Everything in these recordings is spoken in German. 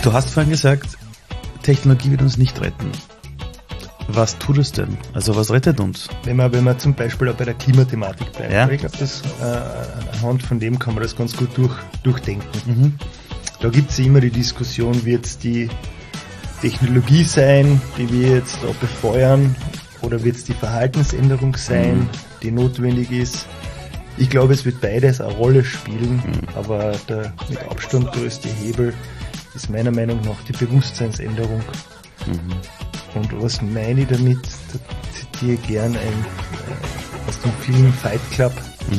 Du hast vorhin gesagt, Technologie wird uns nicht retten. Was tut es denn? Also was rettet uns? Wenn man zum Beispiel auch bei der Klimathematik bleibt. Ja. Ich glaube, anhand von dem kann man das ganz gut durchdenken. Da gibt es immer die Diskussion, wird es die Technologie sein, die wir jetzt da befeuern, oder wird es die Verhaltensänderung sein, die notwendig ist? Ich glaube, es wird beides eine Rolle spielen, aber der mit Abstand größte Hebel ist meiner Meinung nach die Bewusstseinsänderung. Und was meine ich damit? Da zitiere ich gern aus dem Film Fight Club.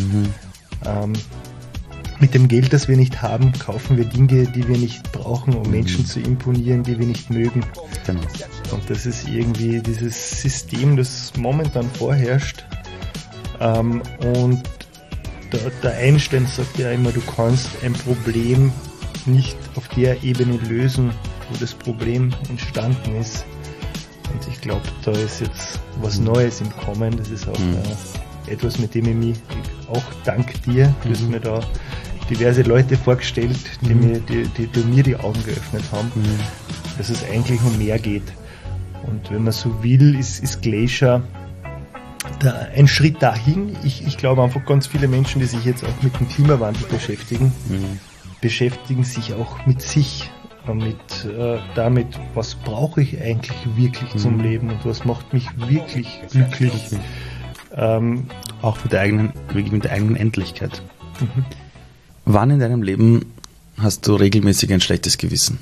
Mit dem Geld, das wir nicht haben, kaufen wir Dinge, die wir nicht brauchen, um Menschen zu imponieren, die wir nicht mögen. Genau. Und das ist irgendwie dieses System, das momentan vorherrscht. Und der Einstein sagt ja immer, du kannst ein Problem nicht auf der Ebene lösen, wo das Problem entstanden ist. Und ich glaube, da ist jetzt was Neues im Kommen. Das ist auch etwas, mit dem ich mich auch dank dir, du hast mir da diverse Leute vorgestellt, die mir die Augen geöffnet haben, dass es eigentlich um mehr geht. Und wenn man so will, ist Glacier ein Schritt dahin. Ich glaube einfach, ganz viele Menschen, die sich jetzt auch mit dem Klimawandel beschäftigen sich auch mit sich. Damit, was brauche ich eigentlich wirklich zum Leben und was macht mich wirklich glücklich. Auch mit der eigenen Endlichkeit. Wann in deinem Leben hast du regelmäßig ein schlechtes Gewissen?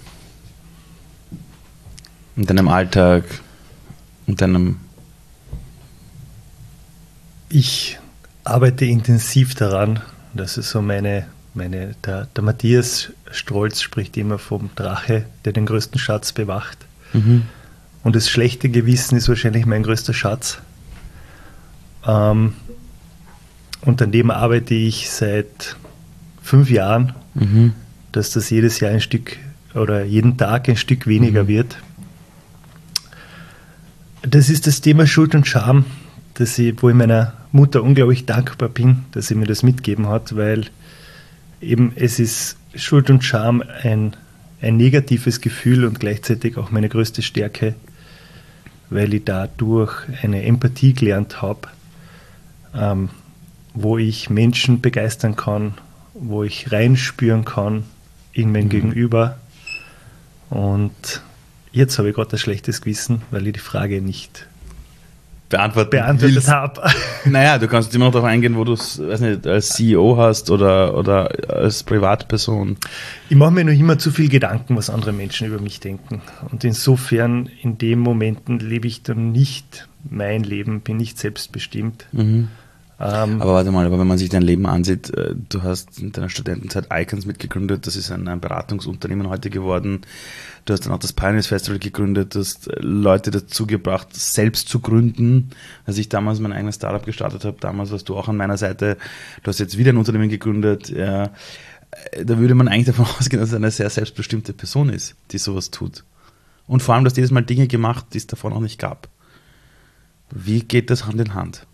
In deinem Alltag, in deinem... Ich arbeite intensiv daran, das ist so der Matthias Strolz spricht immer vom Drache, der den größten Schatz bewacht. Und das schlechte Gewissen ist wahrscheinlich mein größter Schatz. Und an dem arbeite ich seit 5 Jahren, dass das jedes Jahr ein Stück oder jeden Tag ein Stück weniger wird. Das ist das Thema Schuld und Scham, wo ich meiner Mutter unglaublich dankbar bin, dass sie mir das mitgegeben hat, weil eben es ist Schuld und Scham ein negatives Gefühl und gleichzeitig auch meine größte Stärke, weil ich dadurch eine Empathie gelernt habe, wo ich Menschen begeistern kann, wo ich reinspüren kann in mein Gegenüber. Und jetzt habe ich gerade ein schlechtes Gewissen, weil ich die Frage nicht beantwortet habe. Naja, du kannst immer noch darauf eingehen, wo du es, weiß nicht, als CEO hast oder als Privatperson. Ich mache mir noch immer zu viel Gedanken, was andere Menschen über mich denken. Und insofern, in den Momenten lebe ich dann nicht mein Leben, bin nicht selbstbestimmt. Aber warte mal, wenn man sich dein Leben ansieht, du hast in deiner Studentenzeit Icons mitgegründet, das ist ein Beratungsunternehmen heute geworden. Du hast dann auch das Pioneers Festival gegründet, du hast Leute dazu gebracht, selbst zu gründen. Als ich damals mein eigenes Startup gestartet habe, damals warst du auch an meiner Seite. Du hast jetzt wieder ein Unternehmen gegründet. Da würde man eigentlich davon ausgehen, dass es eine sehr selbstbestimmte Person ist, die sowas tut. Und vor allem, dass jedes Mal Dinge gemacht, die es davor noch nicht gab. Wie geht das Hand in Hand?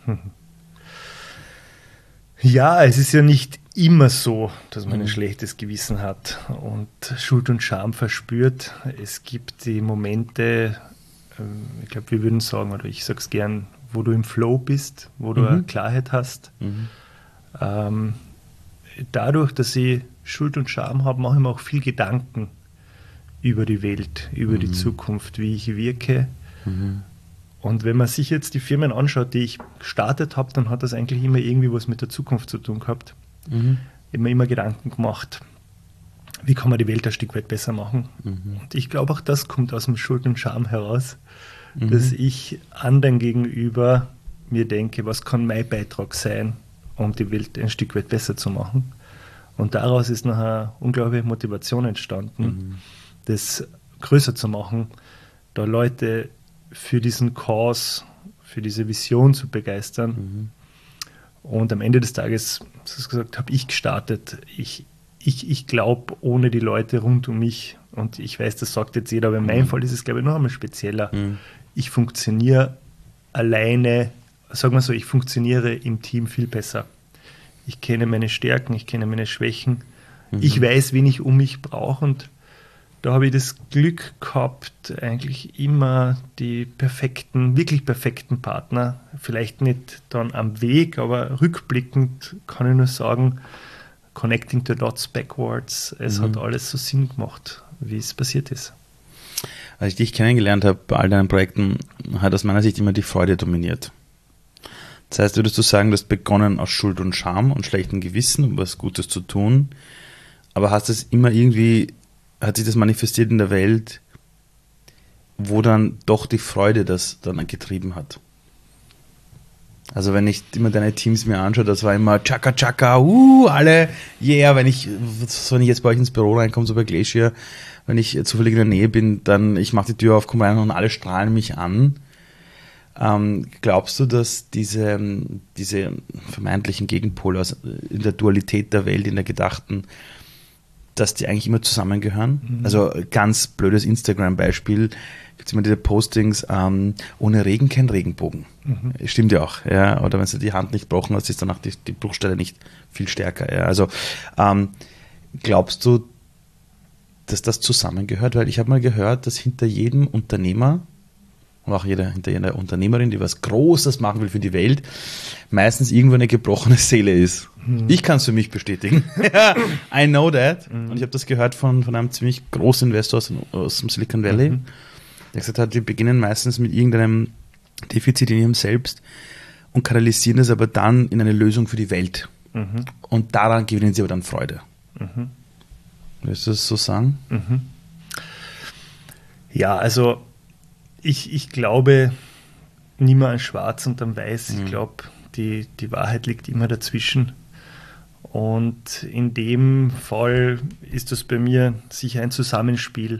Ja, es ist ja nicht immer so, dass man ein schlechtes Gewissen hat und Schuld und Scham verspürt. Es gibt die Momente, ich glaube, wir würden sagen, oder ich sage es gern, wo du im Flow bist, wo du eine Klarheit hast. Dadurch, dass ich Schuld und Scham habe, mache ich mir auch viel Gedanken über die Welt, über die Zukunft, wie ich wirke. Und wenn man sich jetzt die Firmen anschaut, die ich gestartet habe, dann hat das eigentlich immer irgendwie was mit der Zukunft zu tun gehabt. Ich habe mir immer Gedanken gemacht, wie kann man die Welt ein Stück weit besser machen. Und ich glaube, auch das kommt aus dem Schuld und Scham heraus, dass ich anderen gegenüber mir denke, was kann mein Beitrag sein, um die Welt ein Stück weit besser zu machen. Und daraus ist nachher unglaubliche Motivation entstanden, das größer zu machen, da Leute für diesen Cause, für diese Vision zu begeistern. Und am Ende des Tages, das gesagt, habe ich gestartet. Ich glaube, ohne die Leute rund um mich, und ich weiß, das sagt jetzt jeder, aber in meinem Fall ist es, glaube ich, noch einmal spezieller. Ich funktioniere alleine, sagen wir so, ich funktioniere im Team viel besser. Ich kenne meine Stärken, ich kenne meine Schwächen. Ich weiß, wen ich um mich brauche, und da habe ich das Glück gehabt, eigentlich immer die wirklich perfekten Partner, vielleicht nicht dann am Weg, aber rückblickend kann ich nur sagen, connecting the dots backwards, es hat alles so Sinn gemacht, wie es passiert ist. Als ich dich kennengelernt habe bei all deinen Projekten, hat aus meiner Sicht immer die Freude dominiert. Das heißt, würdest du sagen, du hast begonnen aus Schuld und Scham und schlechtem Gewissen, um was Gutes zu tun, aber hast es immer irgendwie, hat sich das manifestiert in der Welt, wo dann doch die Freude das dann getrieben hat? Also wenn ich immer deine Teams mir anschaue, das war immer Chaka Chaka, alle, yeah, wenn ich jetzt bei euch ins Büro reinkomme, so bei Glacier, wenn ich zufällig in der Nähe bin, dann ich mache die Tür auf, komme rein und alle strahlen mich an. Glaubst du, dass diese vermeintlichen Gegenpole in der Dualität der Welt, in der Gedachten, dass die eigentlich immer zusammengehören? Mhm. Also ganz blödes Instagram-Beispiel, gibt es immer diese Postings, ohne Regen kein Regenbogen. Mhm. Stimmt ja auch. Ja? Oder wenn du die Hand nicht gebrochen hast, ist danach die Bruchstelle nicht viel stärker. Ja? Also glaubst du, dass das zusammengehört? Weil ich habe mal gehört, dass hinter jedem Unternehmer und auch hinter jeder Unternehmerin, die was Großes machen will für die Welt, meistens irgendwo eine gebrochene Seele ist. Mhm. Ich kann es für mich bestätigen. I know that. Mhm. Und ich habe das gehört von einem ziemlich großen Investor aus dem Silicon Valley, der gesagt hat, wir beginnen meistens mit irgendeinem Defizit in ihrem Selbst und kanalisieren das aber dann in eine Lösung für die Welt. Mhm. Und daran gewinnen sie aber dann Freude. Mhm. Willst du das so sagen? Mhm. Ja, also ich glaube niemals an Schwarz und an Weiß. Ich glaube, die Wahrheit liegt immer dazwischen. Und in dem Fall ist das bei mir sicher ein Zusammenspiel.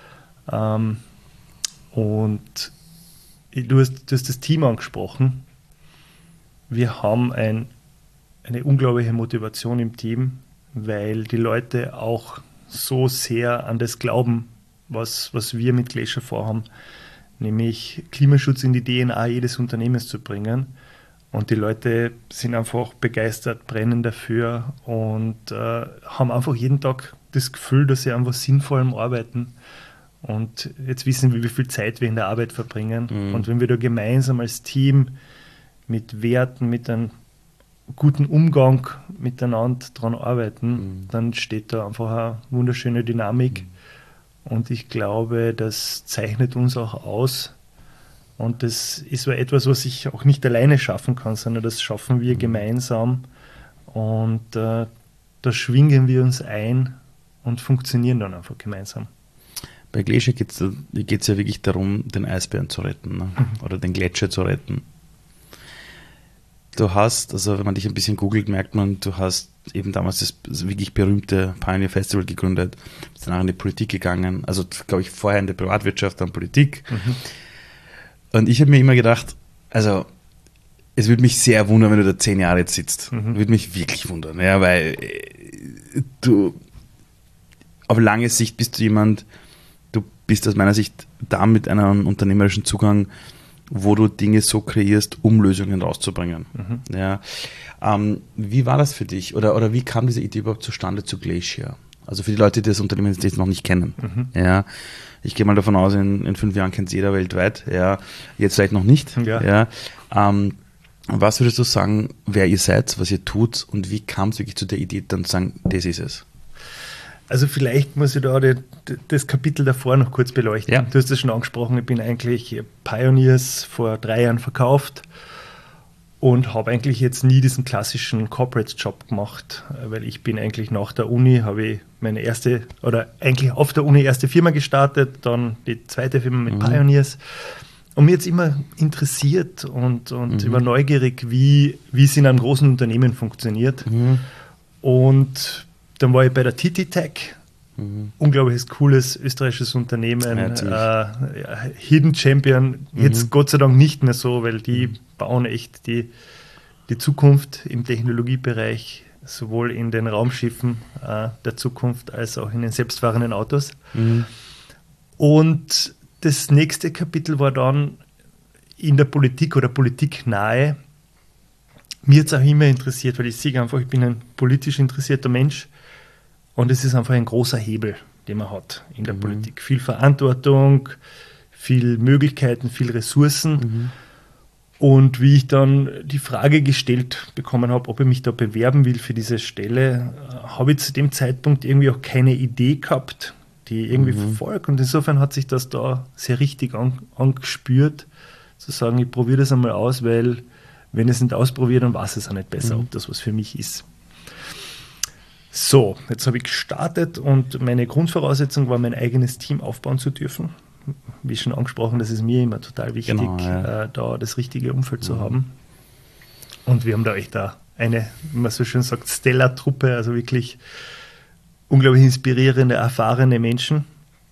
Und du hast das Team angesprochen. Wir haben eine unglaubliche Motivation im Team, weil die Leute auch so sehr an das glauben, was wir mit Glacier vorhaben, nämlich Klimaschutz in die DNA jedes Unternehmens zu bringen. Und die Leute sind einfach begeistert, brennen dafür und haben einfach jeden Tag das Gefühl, dass sie einfach sinnvoll arbeiten. Und jetzt wissen wir, wie viel Zeit wir in der Arbeit verbringen. Mhm. Und wenn wir da gemeinsam als Team mit Werten, mit einem guten Umgang miteinander dran arbeiten, dann steht da einfach eine wunderschöne Dynamik. Und ich glaube, das zeichnet uns auch aus. Und das ist etwas, was ich auch nicht alleine schaffen kann, sondern das schaffen wir gemeinsam. Und da schwingen wir uns ein und funktionieren dann einfach gemeinsam. Bei Glacier geht es ja wirklich darum, den Eisbären zu retten, ne? Oder den Gletscher zu retten. Du hast, also wenn man dich ein bisschen googelt, merkt man, du hast eben damals das wirklich berühmte Pioneer Festival gegründet, bist danach in die Politik gegangen, also glaube ich vorher in der Privatwirtschaft, dann Politik. Mhm. Und ich habe mir immer gedacht, also es würde mich sehr wundern, wenn du da 10 Jahre jetzt sitzt. Würde mich wirklich wundern, ja, weil du auf lange Sicht bist du jemand, du bist aus meiner Sicht da mit einem unternehmerischen Zugang, wo du Dinge so kreierst, um Lösungen rauszubringen. Mhm. Ja. Wie war das für dich? Oder wie kam diese Idee überhaupt zustande zu Glacier? Also für die Leute, die das Unternehmen jetzt noch nicht kennen. Mhm. Ja. Ich gehe mal davon aus, in 5 Jahren kennt es jeder weltweit. Ja. Jetzt vielleicht noch nicht. Ja. Ja. Was würdest du sagen, wer ihr seid, was ihr tut und wie kam es wirklich zu der Idee, dann zu sagen, das ist es? Also vielleicht muss ich da das Kapitel davor noch kurz beleuchten. Ja. Du hast es schon angesprochen, ich bin eigentlich Pioneers vor 3 Jahren verkauft und habe eigentlich jetzt nie diesen klassischen Corporate-Job gemacht, weil ich bin eigentlich nach der Uni, habe ich eigentlich auf der Uni erste Firma gestartet, dann die zweite Firma mit Pioneers. Und mir jetzt immer interessiert und immer neugierig, wie es in einem großen Unternehmen funktioniert. Mhm. Und dann war ich bei der TT-Tech, unglaubliches, cooles österreichisches Unternehmen, Hidden Champion, jetzt Gott sei Dank nicht mehr so, weil die bauen echt die Zukunft im Technologiebereich, sowohl in den Raumschiffen der Zukunft als auch in den selbstfahrenden Autos. Mhm. Und das nächste Kapitel war dann in der Politik oder politiknahe. Mir hat es auch immer interessiert, weil ich sehe einfach, ich bin ein politisch interessierter Mensch und es ist einfach ein großer Hebel. den man hat in der Politik. Viel Verantwortung, viel Möglichkeiten, viel Ressourcen. Und wie ich dann die Frage gestellt bekommen habe, ob ich mich da bewerben will für diese Stelle, habe ich zu dem Zeitpunkt irgendwie auch keine Idee gehabt, die ich irgendwie verfolge. Und insofern hat sich das da sehr richtig angespürt, zu sagen, ich probiere das einmal aus, weil wenn ich es nicht ausprobiere, dann weiß es auch nicht besser, ob das was für mich ist. So, jetzt habe ich gestartet und meine Grundvoraussetzung war, mein eigenes Team aufbauen zu dürfen. Wie schon angesprochen, das ist mir immer total wichtig, da das richtige Umfeld zu haben. Und wir haben da echt eine, wie man so schön sagt, Stellar-Truppe, also wirklich unglaublich inspirierende, erfahrene Menschen.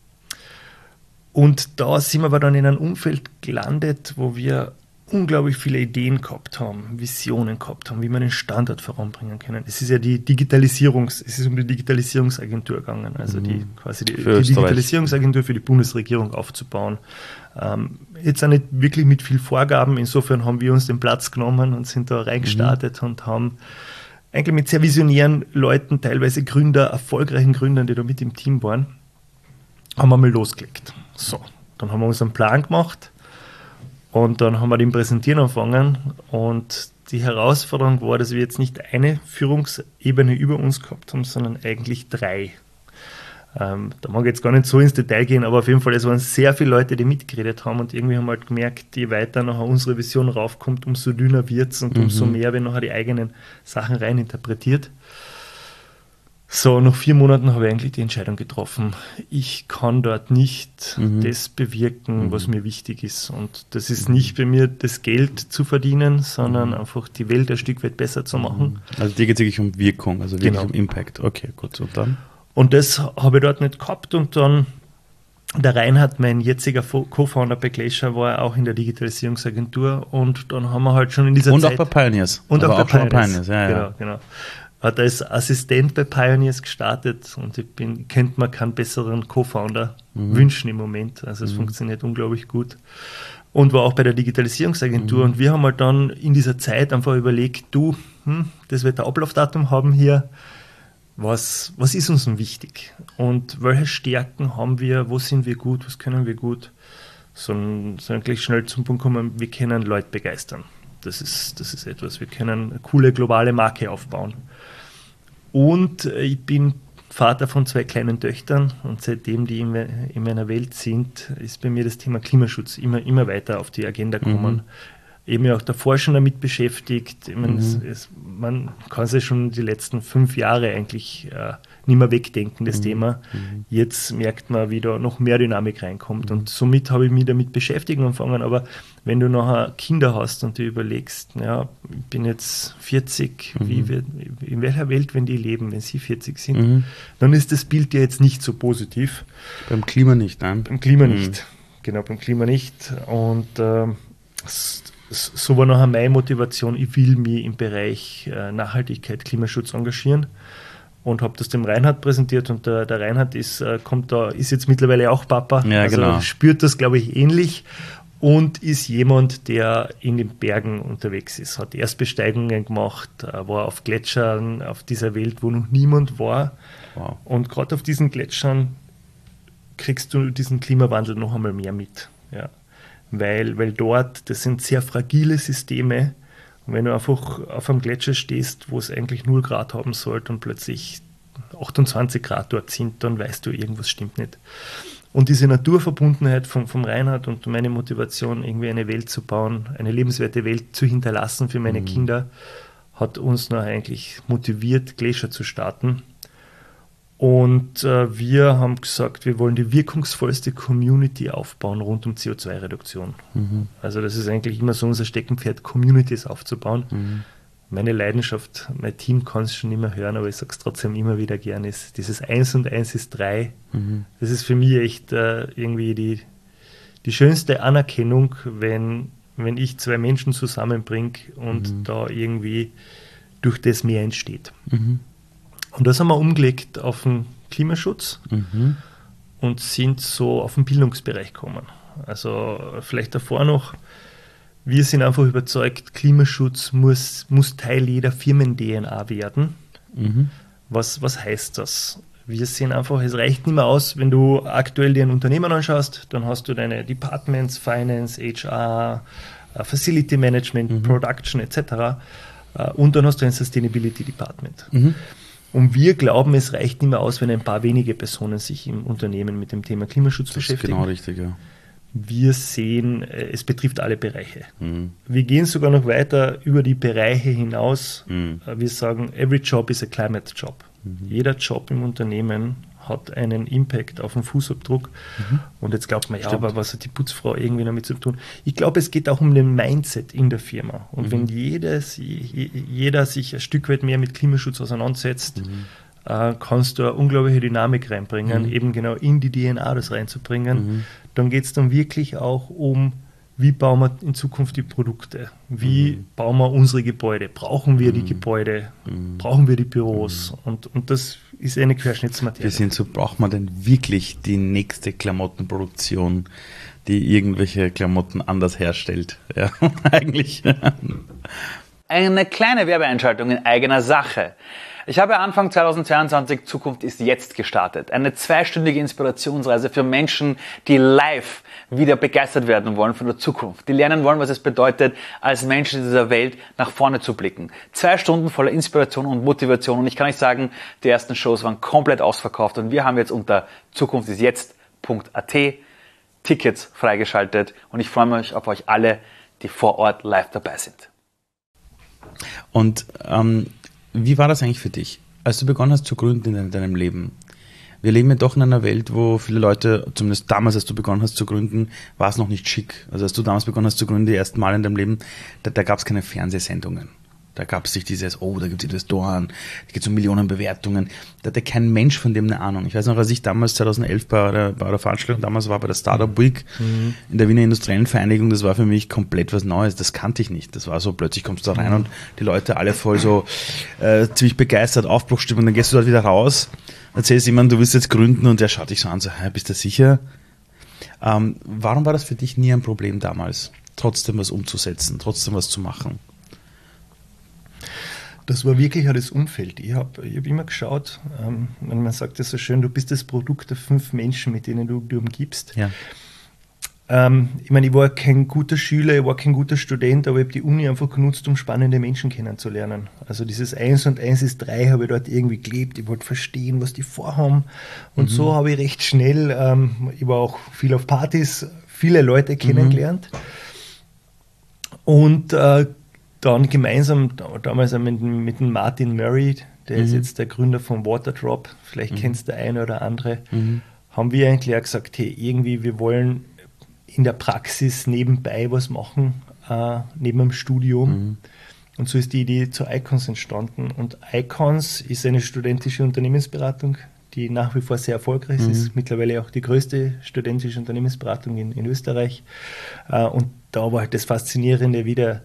Und da sind wir aber dann in einem Umfeld gelandet, wo wir unglaublich viele Ideen gehabt haben, Visionen gehabt haben, wie wir den Standard voranbringen können. Es ist ja es ist um die Digitalisierungsagentur gegangen, also die Digitalisierungsagentur für die Bundesregierung aufzubauen. Jetzt auch nicht wirklich mit viel Vorgaben, insofern haben wir uns den Platz genommen und sind da reingestartet und haben eigentlich mit sehr visionären Leuten, teilweise erfolgreichen Gründern, die da mit im Team waren, haben wir mal losgelegt. So, dann haben wir uns einen Plan gemacht. Und dann haben wir den präsentieren angefangen und die Herausforderung war, dass wir jetzt nicht eine Führungsebene über uns gehabt haben, sondern eigentlich 3. Da mag ich jetzt gar nicht so ins Detail gehen, aber auf jeden Fall, es waren sehr viele Leute, die mitgeredet haben und irgendwie haben wir halt gemerkt, je weiter nachher unsere Vision raufkommt, umso dünner wird es und umso mehr werden nachher die eigenen Sachen reininterpretiert. So, nach 4 Monaten habe ich eigentlich die Entscheidung getroffen, ich kann dort nicht das bewirken, was mir wichtig ist. Und das ist nicht bei mir, das Geld zu verdienen, sondern einfach die Welt ein Stück weit besser zu machen. Also dir geht es wirklich um Wirkung, also wirklich um Impact. Okay, gut, und dann? Und das habe ich dort nicht gehabt. Und dann, der Reinhard, mein jetziger Co-Founder bei Glacier, war auch in der Digitalisierungsagentur. Und dann haben wir halt schon in dieser Zeit... Und auch bei Pioneers. Und auch bei Pioneers. Ja. Genau. Hat als Assistent bei Pioneers gestartet und könnte man keinen besseren Co-Founder wünschen im Moment. Also es funktioniert unglaublich gut. Und war auch bei der Digitalisierungsagentur. Und wir haben halt dann in dieser Zeit einfach überlegt, das wird ein Ablaufdatum haben hier. Was ist uns denn wichtig? Und welche Stärken haben wir? Wo sind wir gut? Was können wir gut? So gleich schnell zum Punkt kommen, wir können Leute begeistern. Das ist etwas. Wir können eine coole globale Marke aufbauen. Und ich bin Vater von 2 kleinen Töchtern und seitdem die in meiner Welt sind, ist bei mir das Thema Klimaschutz immer weiter auf die Agenda gekommen. Eben auch davor schon damit beschäftigt. Ich meine, man kann sich schon die letzten 5 Jahre eigentlich nicht mehr wegdenken, das Thema. Jetzt merkt man, wie da noch mehr Dynamik reinkommt. Und somit habe ich mich damit beschäftigen angefangen. Aber wenn du nachher Kinder hast und dir überlegst, ja, ich bin jetzt 40, in welcher Welt, wenn die leben, wenn sie 40 sind, dann ist das Bild ja jetzt nicht so positiv. Beim Klima nicht, nein? Beim Klima nicht. Genau, beim Klima nicht. Und so war nachher meine Motivation, ich will mich im Bereich Nachhaltigkeit, Klimaschutz engagieren und habe das dem Reinhard präsentiert und der Reinhard ist jetzt mittlerweile auch Papa, spürt das, glaube ich, ähnlich und ist jemand, der in den Bergen unterwegs ist, hat Erstbesteigungen gemacht, war auf Gletschern auf dieser Welt, wo noch niemand war und gerade auf diesen Gletschern kriegst du diesen Klimawandel noch einmal mehr mit, ja. Weil dort, das sind sehr fragile Systeme und wenn du einfach auf einem Gletscher stehst, wo es eigentlich 0 Grad haben sollte und plötzlich 28 Grad dort sind, dann weißt du, irgendwas stimmt nicht. Und diese Naturverbundenheit vom Reinhard und meine Motivation, irgendwie eine Welt zu bauen, eine lebenswerte Welt zu hinterlassen für meine Kinder, hat uns noch eigentlich motiviert, Glacier zu starten. Und wir haben gesagt, wir wollen die wirkungsvollste Community aufbauen rund um CO2-Reduktion. Also das ist eigentlich immer so unser Steckenpferd, Communities aufzubauen. Meine Leidenschaft, mein Team kann es schon immer hören, aber ich sage es trotzdem immer wieder gerne, ist dieses 1 und 1 ist 3. Das ist für mich echt irgendwie die schönste Anerkennung, wenn ich 2 Menschen zusammenbringe und da irgendwie durch das mehr entsteht. Und das haben wir umgelegt auf den Klimaschutz und sind so auf den Bildungsbereich gekommen. Also vielleicht davor noch, wir sind einfach überzeugt, Klimaschutz muss Teil jeder Firmen-DNA werden. Was heißt das? Wir sehen einfach, es reicht nicht mehr aus, wenn du aktuell dir ein Unternehmen anschaust, dann hast du deine Departments, Finance, HR, Facility Management, Production etc. Und dann hast du ein Sustainability Department. Und wir glauben, es reicht nicht mehr aus, wenn ein paar wenige Personen sich im Unternehmen mit dem Thema Klimaschutz beschäftigen. Genau richtig, ja. Wir sehen, es betrifft alle Bereiche. Wir gehen sogar noch weiter über die Bereiche hinaus. Wir sagen, every job is a climate job. Jeder Job im Unternehmen hat einen Impact auf den Fußabdruck. Und jetzt glaubt man, ja, aber was hat die Putzfrau irgendwie damit zu tun? Ich glaube, es geht auch um den Mindset in der Firma. Und wenn jeder sich ein Stück weit mehr mit Klimaschutz auseinandersetzt, kannst du eine unglaubliche Dynamik reinbringen, eben genau in die DNA das reinzubringen. Dann geht es dann wirklich auch um, wie bauen wir in Zukunft die Produkte? Wie bauen wir unsere Gebäude? Brauchen wir die Gebäude? Brauchen wir die Büros? Und das ist eine Querschnittsmaterie. Wir sind so, braucht man denn wirklich die nächste Klamottenproduktion, die irgendwelche Klamotten anders herstellt? Ja, eigentlich. Eine kleine Werbeeinschaltung in eigener Sache. Ich habe Anfang 2022 Zukunft ist jetzt gestartet. Eine 2-stündige Inspirationsreise für Menschen, die live wieder begeistert werden wollen von der Zukunft. Die lernen wollen, was es bedeutet, als Menschen in dieser Welt nach vorne zu blicken. 2 Stunden voller Inspiration und Motivation. Und ich kann euch sagen, die ersten Shows waren komplett ausverkauft. Und wir haben jetzt unter zukunftisjetzt.at Tickets freigeschaltet. Und ich freue mich auf euch alle, die vor Ort live dabei sind. Und wie war das eigentlich für dich, als du begonnen hast zu gründen in deinem Leben? Wir leben ja doch in einer Welt, wo viele Leute, zumindest damals, als du begonnen hast zu gründen, war es noch nicht schick. Also als du damals begonnen hast zu gründen, die ersten Mal in deinem Leben, da gab es keine Fernsehsendungen. Da gab es nicht dieses, da gibt es Investoren, da gibt es um Millionen Bewertungen. Da hatte kein Mensch von dem eine Ahnung. Ich weiß noch, als ich damals 2011 bei der Veranstaltung damals war, bei der Startup Week in der Wiener Industriellen Vereinigung, das war für mich komplett was Neues. Das kannte ich nicht. Das war so, plötzlich kommst du da rein und die Leute alle voll so ziemlich begeistert, Aufbruchstimmung. Dann gehst du dort wieder raus, erzählst jemandem, du willst jetzt gründen und der schaut dich so an, so, bist du sicher? Warum war das für dich nie ein Problem damals, trotzdem was umzusetzen, trotzdem was zu machen? Das war wirklich auch das Umfeld. Ich hab immer geschaut, man sagt das so schön, du bist das Produkt der 5 Menschen, mit denen du umgibst. Ja. Ich meine, ich war kein guter Schüler, ich war kein guter Student, aber ich habe die Uni einfach genutzt, um spannende Menschen kennenzulernen. Also dieses 1 und 1 ist 3 habe ich dort irgendwie gelebt. Ich wollte verstehen, was die vorhaben. Und so habe ich recht schnell, ich war auch viel auf Partys, viele Leute kennengelernt. Und dann gemeinsam, damals mit dem Martin Murray, der ist jetzt der Gründer von Waterdrop, vielleicht kennst du der eine oder andere, haben wir eigentlich auch gesagt, hey, irgendwie, wir wollen in der Praxis nebenbei was machen, neben dem Studium. Und so ist die Idee zu Icons entstanden. Und Icons ist eine studentische Unternehmensberatung, die nach wie vor sehr erfolgreich ist, mittlerweile auch die größte studentische Unternehmensberatung in Österreich. Und da war halt das Faszinierende wieder,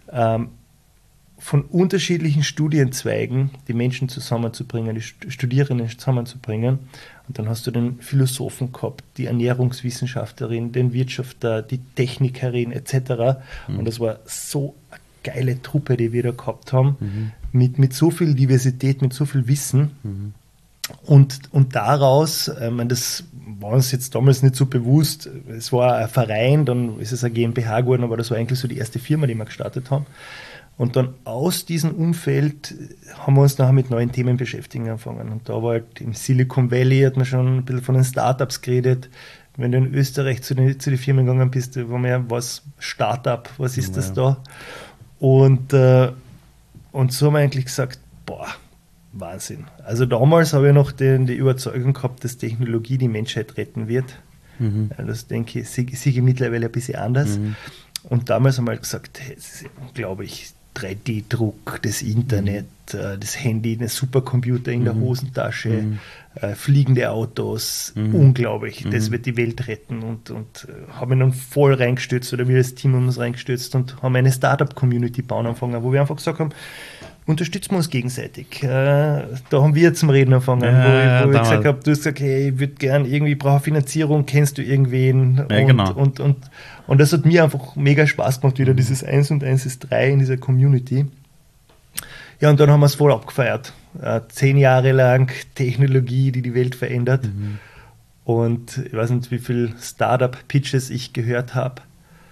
von unterschiedlichen Studienzweigen die Menschen zusammenzubringen, die Studierenden zusammenzubringen. Und dann hast du den Philosophen gehabt, die Ernährungswissenschaftlerin, den Wirtschafter, die Technikerin etc. Und das war so eine geile Truppe, die wir da gehabt haben, mit so viel Diversität, mit so viel Wissen. Und daraus, das war uns jetzt damals nicht so bewusst, es war ein Verein, dann ist es eine GmbH geworden, aber das war eigentlich so die erste Firma, die wir gestartet haben. Und dann aus diesem Umfeld haben wir uns nachher mit neuen Themen beschäftigen angefangen. Und da war halt im Silicon Valley, hat man schon ein bisschen von den Startups geredet. Wenn du in Österreich zu den Firmen gegangen bist, war mehr was Startup, was ist das da? Und so haben wir eigentlich gesagt, Wahnsinn. Also damals habe ich noch die Überzeugung gehabt, dass Technologie die Menschheit retten wird. Das denke ich, sehe ich mittlerweile ein bisschen anders. Und damals haben wir halt gesagt, das ist unglaublich, 3D-Druck, das Internet, das Handy, der Supercomputer in der Hosentasche, fliegende Autos, unglaublich, das wird die Welt retten und haben ihn dann voll reingestürzt oder wir als Team haben uns reingestürzt und haben eine Startup-Community bauen angefangen, wo wir einfach gesagt haben, unterstützen wir uns gegenseitig. Da haben wir zum Reden angefangen, wo ich gesagt habe, du hast gesagt, hey, ich würde gern irgendwie, brauche Finanzierung, kennst du irgendwen? Und das hat mir einfach mega Spaß gemacht, wieder dieses 1 und 1 ist 3 in dieser Community. Ja, und dann haben wir es voll abgefeiert. 10 Jahre lang Technologie, die die Welt verändert. Und ich weiß nicht, wie viele Startup-Pitches ich gehört habe.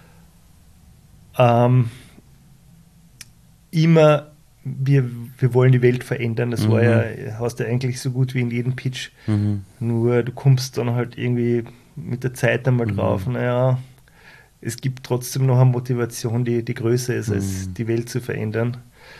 Immer, wir wollen die Welt verändern. Das war ja, hast du eigentlich so gut wie in jedem Pitch. Nur du kommst dann halt irgendwie mit der Zeit einmal drauf. Naja, es gibt trotzdem noch eine Motivation, die größer ist, als die Welt zu verändern.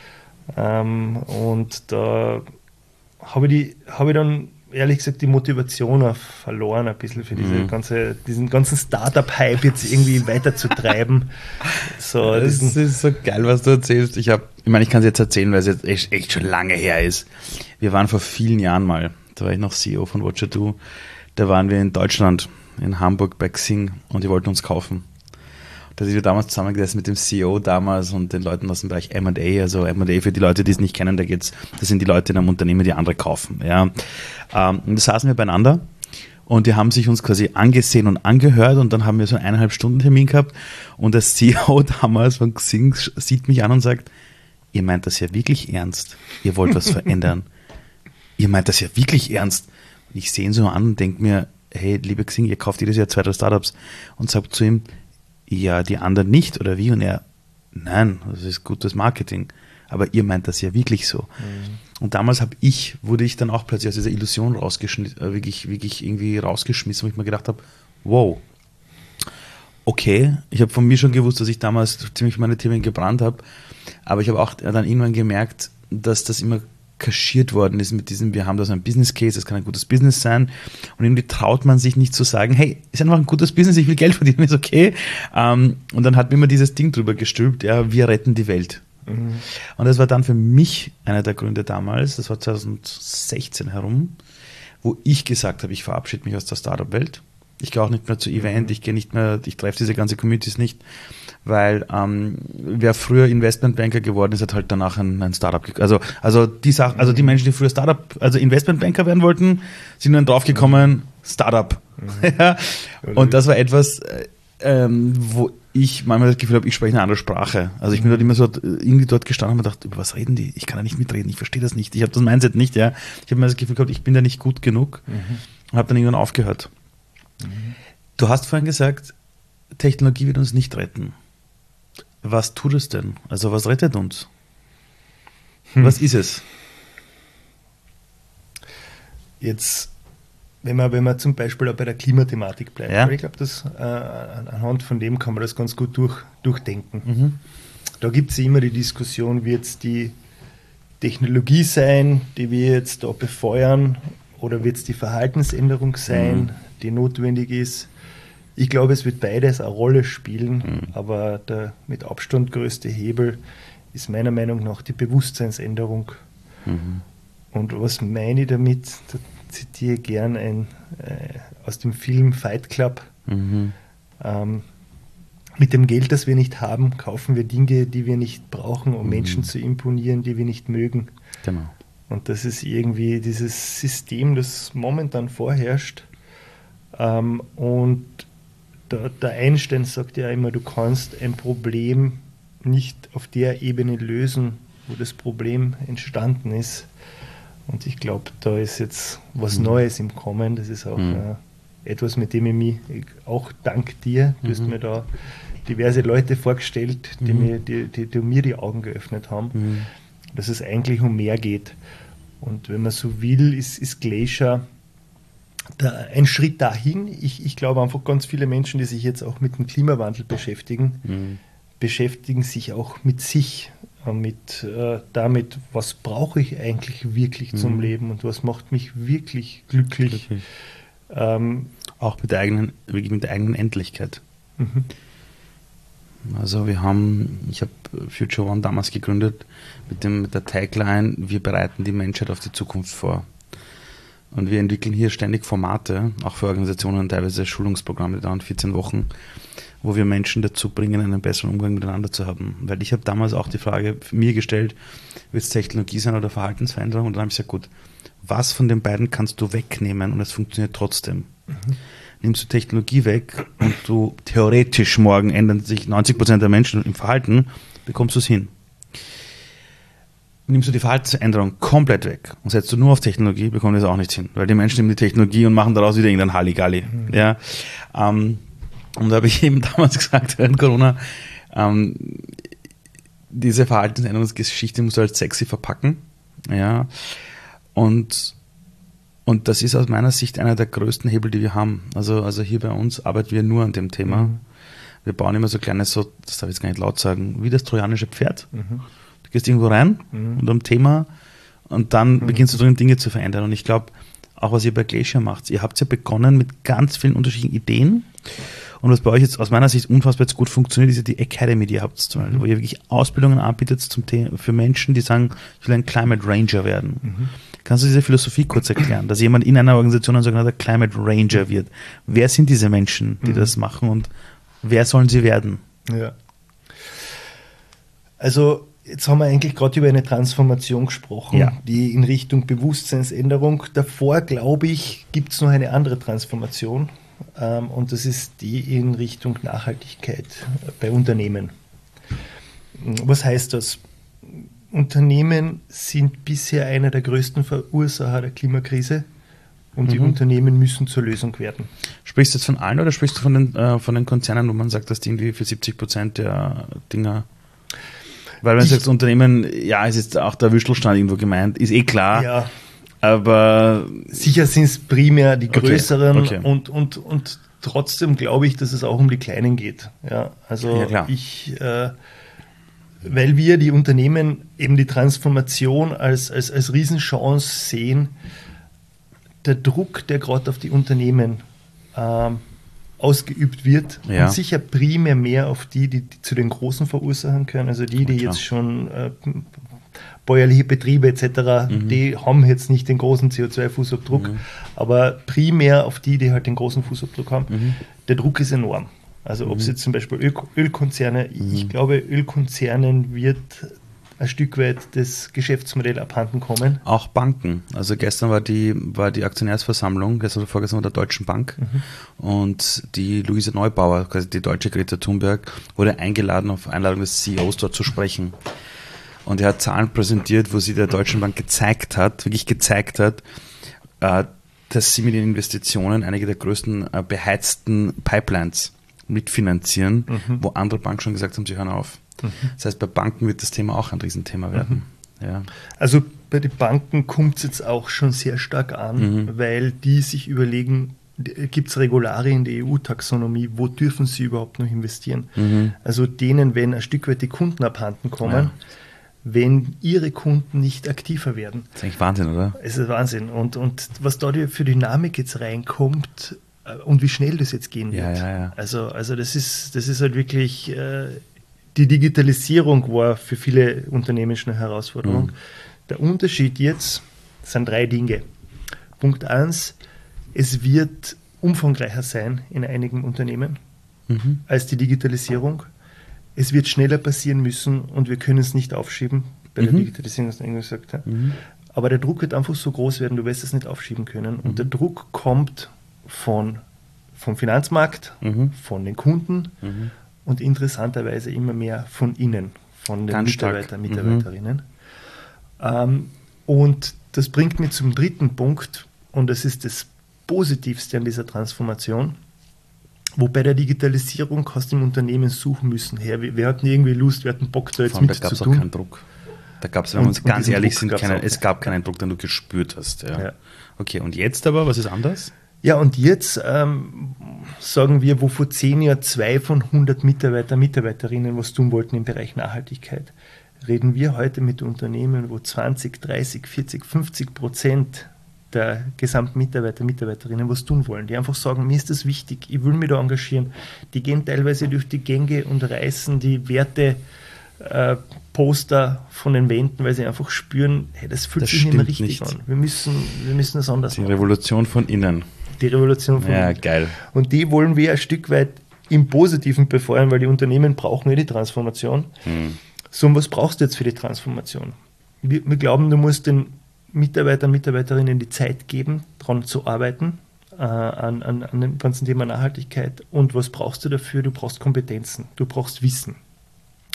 Und da habe ich dann ehrlich gesagt die Motivation auch verloren, ein bisschen für diesen ganzen Startup-Hype jetzt irgendwie weiterzutreiben. So, das ist so geil, was du erzählst. Ich meine, ich kann es jetzt erzählen, weil es jetzt echt schon lange her ist. Wir waren vor vielen Jahren mal, da war ich noch CEO von Watcher2, da waren wir in Deutschland, in Hamburg bei Xing und die wollten uns kaufen. Da sind wir damals zusammengesessen mit dem CEO damals und den Leuten aus dem Bereich M&A. Also M&A für die Leute, die es nicht kennen, das sind die Leute in einem Unternehmen, die andere kaufen. Ja. Und da saßen wir beieinander und die haben sich uns quasi angesehen und angehört und dann haben wir so einen 1,5 Stunden Termin gehabt und der CEO damals von Xing sieht mich an und sagt, ihr meint das ja wirklich ernst? Ihr wollt was verändern? Ihr meint das ja wirklich ernst? Und ich sehe ihn so an und denke mir, hey, liebe Xing, ihr kauft jedes Jahr 2, 3 Startups und sagt zu ihm, ja, die anderen nicht, oder wie? Und er, nein, das ist gutes Marketing. Aber ihr meint das ja wirklich so. Und damals wurde ich dann auch plötzlich aus dieser Illusion wirklich irgendwie rausgeschmissen, wo ich mir gedacht habe, wow, okay, ich habe von mir schon gewusst, dass ich damals ziemlich meine Themen gebrannt habe, aber ich habe auch dann irgendwann gemerkt, dass das immer kaschiert worden ist mit diesem, wir haben da so ein Business Case, das kann ein gutes Business sein und irgendwie traut man sich nicht zu sagen, hey, ist einfach ein gutes Business, ich will Geld verdienen, ist okay. Und dann hat mir immer dieses Ding drüber gestülpt, ja, wir retten die Welt. Und das war dann für mich einer der Gründe damals, das war 2016 herum, wo ich gesagt habe, ich verabschiede mich aus der Startup-Welt. Ich gehe auch nicht mehr zu Event, ich treffe diese ganze Communities nicht, weil wer früher Investmentbanker geworden ist, hat halt danach ein Startup also die Menschen, die früher Investmentbanker werden wollten, sind dann draufgekommen, Startup. Ja. Und das war etwas, wo ich manchmal das Gefühl habe, ich spreche eine andere Sprache. Also ich bin dort immer so irgendwie dort gestanden und habe gedacht, über was reden die? Ich kann da nicht mitreden, ich verstehe das nicht. Ich habe das Mindset nicht, ja. Ich habe mir das Gefühl gehabt, ich bin da nicht gut genug und habe dann irgendwann aufgehört. Du hast vorhin gesagt, Technologie wird uns nicht retten. Was tut es denn? Also was rettet uns? Was ist es? Jetzt, wenn man zum Beispiel auch bei der Klimathematik bleibt, ja. Ich glaube, anhand von dem kann man das ganz gut durchdenken. Da gibt es immer die Diskussion, wird es die Technologie sein, die wir jetzt da befeuern, oder wird es die Verhaltensänderung sein, die notwendig ist? Ich glaube, es wird beides eine Rolle spielen, aber der mit Abstand größte Hebel ist meiner Meinung nach die Bewusstseinsänderung. Und was meine ich damit? Da zitiere ich gern aus dem Film Fight Club. Mit dem Geld, das wir nicht haben, kaufen wir Dinge, die wir nicht brauchen, um Menschen zu imponieren, die wir nicht mögen. Genau. Und das ist irgendwie dieses System, das momentan vorherrscht. Und der Einstein sagt ja immer, du kannst ein Problem nicht auf der Ebene lösen, wo das Problem entstanden ist. Und ich glaube, da ist jetzt was Neues im Kommen. Das ist auch etwas, mit dem ich mich auch dank dir, du hast mir da diverse Leute vorgestellt, die mir die Augen geöffnet haben, dass es eigentlich um mehr geht. Und wenn man so will, ist Glacier ein Schritt dahin. Ich glaube einfach, ganz viele Menschen, die sich jetzt auch mit dem Klimawandel beschäftigen, beschäftigen sich auch mit sich, damit, was brauche ich eigentlich wirklich zum Leben und was macht mich wirklich glücklich. Auch mit der eigenen Endlichkeit. Also ich habe Future One damals gegründet mit der Tagline, wir bereiten die Menschheit auf die Zukunft vor. Und wir entwickeln hier ständig Formate, auch für Organisationen, teilweise Schulungsprogramme, die dauern 14 Wochen, wo wir Menschen dazu bringen, einen besseren Umgang miteinander zu haben. Weil ich habe damals auch die Frage mir gestellt, wird es Technologie sein oder Verhaltensveränderung? Und dann habe ich gesagt, gut, was von den beiden kannst du wegnehmen und es funktioniert trotzdem? Nimmst du Technologie weg und du theoretisch morgen ändern sich 90% der Menschen im Verhalten, bekommst du es hin. nimmst du die Verhaltensänderung komplett weg und setzt du nur auf Technologie, bekommen das auch nicht hin. Weil die Menschen nehmen die Technologie und machen daraus wieder irgendein Halligalli. Ja. Und da habe ich eben damals gesagt, während Corona, diese Verhaltensänderungsgeschichte musst du als sexy verpacken. Ja. Und das ist aus meiner Sicht einer der größten Hebel, die wir haben. Also hier bei uns arbeiten wir nur an dem Thema. Wir bauen immer so kleine, das darf ich jetzt gar nicht laut sagen, wie das trojanische Pferd. Du gehst irgendwo rein und am Thema und dann beginnst du drin Dinge zu verändern. Und ich glaube, auch was ihr bei Glacier macht, ihr habt ja begonnen mit ganz vielen unterschiedlichen Ideen. Und was bei euch jetzt aus meiner Sicht unfassbar jetzt gut funktioniert, ist ja die Academy, die ihr habt, zum Beispiel, wo ihr wirklich Ausbildungen anbietet für Menschen, die sagen, ich will ein Climate Ranger werden. Kannst du diese Philosophie kurz erklären, dass jemand in einer Organisation ein sogenannter Climate Ranger wird? Wer sind diese Menschen, die das machen und wer sollen sie werden? Ja. Also jetzt haben wir eigentlich gerade über eine Transformation gesprochen, die in Richtung Bewusstseinsänderung. Davor, glaube ich, gibt es noch eine andere Transformation und das ist die in Richtung Nachhaltigkeit bei Unternehmen. Was heißt das? Unternehmen sind bisher einer der größten Verursacher der Klimakrise und die Unternehmen müssen zur Lösung werden. Sprichst du jetzt von allen oder sprichst du von den Konzernen, wo man sagt, dass die irgendwie für 70% der Dinger... Weil wenn du sagst Unternehmen, es ist auch der Würstelstand irgendwo gemeint, ist klar, aber... Sicher sind es primär die größeren und trotzdem glaube ich, dass es auch um die Kleinen geht. Ja, also weil wir die Unternehmen eben die Transformation als Riesenchance sehen, der Druck, der gerade auf die Unternehmen ausgeübt wird und sicher primär mehr auf die zu den großen Verursachern gehören, also die jetzt schon bäuerliche Betriebe etc., die haben jetzt nicht den großen CO2-Fußabdruck, aber primär auf die halt den großen Fußabdruck haben. Der Druck ist enorm. Also ob es jetzt zum Beispiel Ölkonzerne, ich glaube, Ölkonzernen wird ein Stück weit das Geschäftsmodell abhanden kommen. Auch Banken. Also gestern war die Aktionärsversammlung, gestern oder vorgestern der Deutschen Bank und die Luise Neubauer, quasi die deutsche Greta Thunberg, wurde eingeladen, auf Einladung des CEOs dort zu sprechen. Und er hat Zahlen präsentiert, wo sie der Deutschen Bank wirklich gezeigt hat, dass sie mit den Investitionen einige der größten beheizten Pipelines mitfinanzieren, wo andere Banken schon gesagt haben, sie hören auf. Das heißt, bei Banken wird das Thema auch ein Riesenthema werden. Ja. Also bei den Banken kommt es jetzt auch schon sehr stark an, weil die sich überlegen, gibt es Regularien in der EU-Taxonomie, wo dürfen sie überhaupt noch investieren? Also denen, wenn ein Stück weit die Kunden abhanden kommen, wenn ihre Kunden nicht aktiver werden. Das ist eigentlich Wahnsinn, oder? Es ist Wahnsinn. Und was da für Dynamik jetzt reinkommt und wie schnell das jetzt gehen wird. Also das ist halt wirklich... Die Digitalisierung war für viele Unternehmen schon eine Herausforderung. Der Unterschied jetzt sind 3 Dinge. Punkt 1, es wird umfangreicher sein in einigen Unternehmen als die Digitalisierung. Es wird schneller passieren müssen und wir können es nicht aufschieben. Bei der Digitalisierung, was du gesagt hast. Aber der Druck wird einfach so groß werden, du wirst es nicht aufschieben können. Und der Druck kommt vom Finanzmarkt, von den Kunden, und interessanterweise immer mehr von innen, von den Mitarbeiterinnen. Und das bringt mich zum dritten Punkt, und das ist das Positivste an dieser Transformation, wo bei der Digitalisierung hast du im Unternehmen suchen müssen, wir hatten irgendwie Lust, wir hatten Bock da jetzt mit zu tun. Da gab es auch keinen Druck. Da gab es, wenn wir uns ganz ehrlich sind, es gab keinen Druck, den du gespürt hast. Ja. Okay, und jetzt aber, was ist anders? Ja, und jetzt sagen wir, wo vor 10 Jahren 2 von 100 Mitarbeiterinnen was tun wollten im Bereich Nachhaltigkeit, reden wir heute mit Unternehmen, wo 20, 30, 40, 50% der gesamten Mitarbeiterinnen was tun wollen, die einfach sagen, mir ist das wichtig, ich will mich da engagieren. Die gehen teilweise durch die Gänge und reißen die Werte Poster von den Wänden, weil sie einfach spüren, hey, das fühlt sich nicht mehr richtig an. Wir müssen das anders machen. Die Revolution von innen. Die Revolution von innen. Geil. Und die wollen wir ein Stück weit im Positiven befeuern, weil die Unternehmen brauchen ja die Transformation. So, und was brauchst du jetzt für die Transformation? Wir glauben, du musst den Mitarbeiterinnen die Zeit geben, daran zu arbeiten, an dem ganzen Thema Nachhaltigkeit. Und was brauchst du dafür? Du brauchst Kompetenzen, du brauchst Wissen.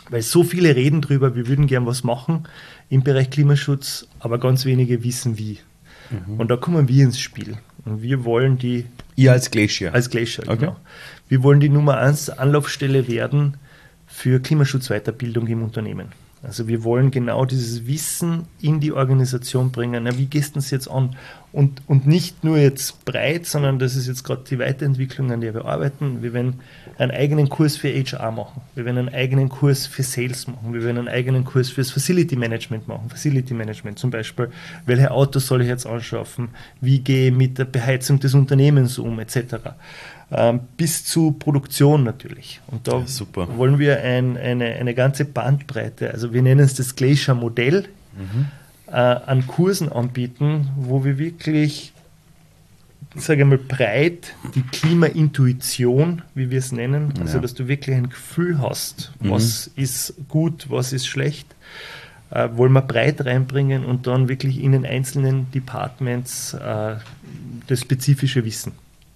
Weil so viele reden drüber, wir würden gern was machen im Bereich Klimaschutz, aber ganz wenige wissen wie. Und da kommen wir ins Spiel. Und wir wollen Ihr als Glacier? Als Glacier, okay. Genau. Wir wollen die Nummer 1 Anlaufstelle werden für Klimaschutzweiterbildung im Unternehmen. Also wir wollen genau dieses Wissen in die Organisation bringen. Na, wie gehst du das jetzt an? Und nicht nur jetzt breit, sondern das ist jetzt gerade die Weiterentwicklung, an der wir arbeiten. Wir werden einen eigenen Kurs für HR machen. Wir werden einen eigenen Kurs für Sales machen. Wir werden einen eigenen Kurs fürs Facility Management machen. Facility Management zum Beispiel. Welche Autos soll ich jetzt anschaffen? Wie gehe ich mit der Beheizung des Unternehmens um, etc. Bis zu Produktion natürlich. Und da wollen wir eine ganze Bandbreite, also wir nennen es das Glacier-Modell, an Kursen anbieten, wo wir wirklich, sage ich mal, breit die Klimaintuition, wie wir es nennen, also dass du wirklich ein Gefühl hast, was ist gut, was ist schlecht, wollen wir breit reinbringen und dann wirklich in den einzelnen Departments das spezifische Wissen.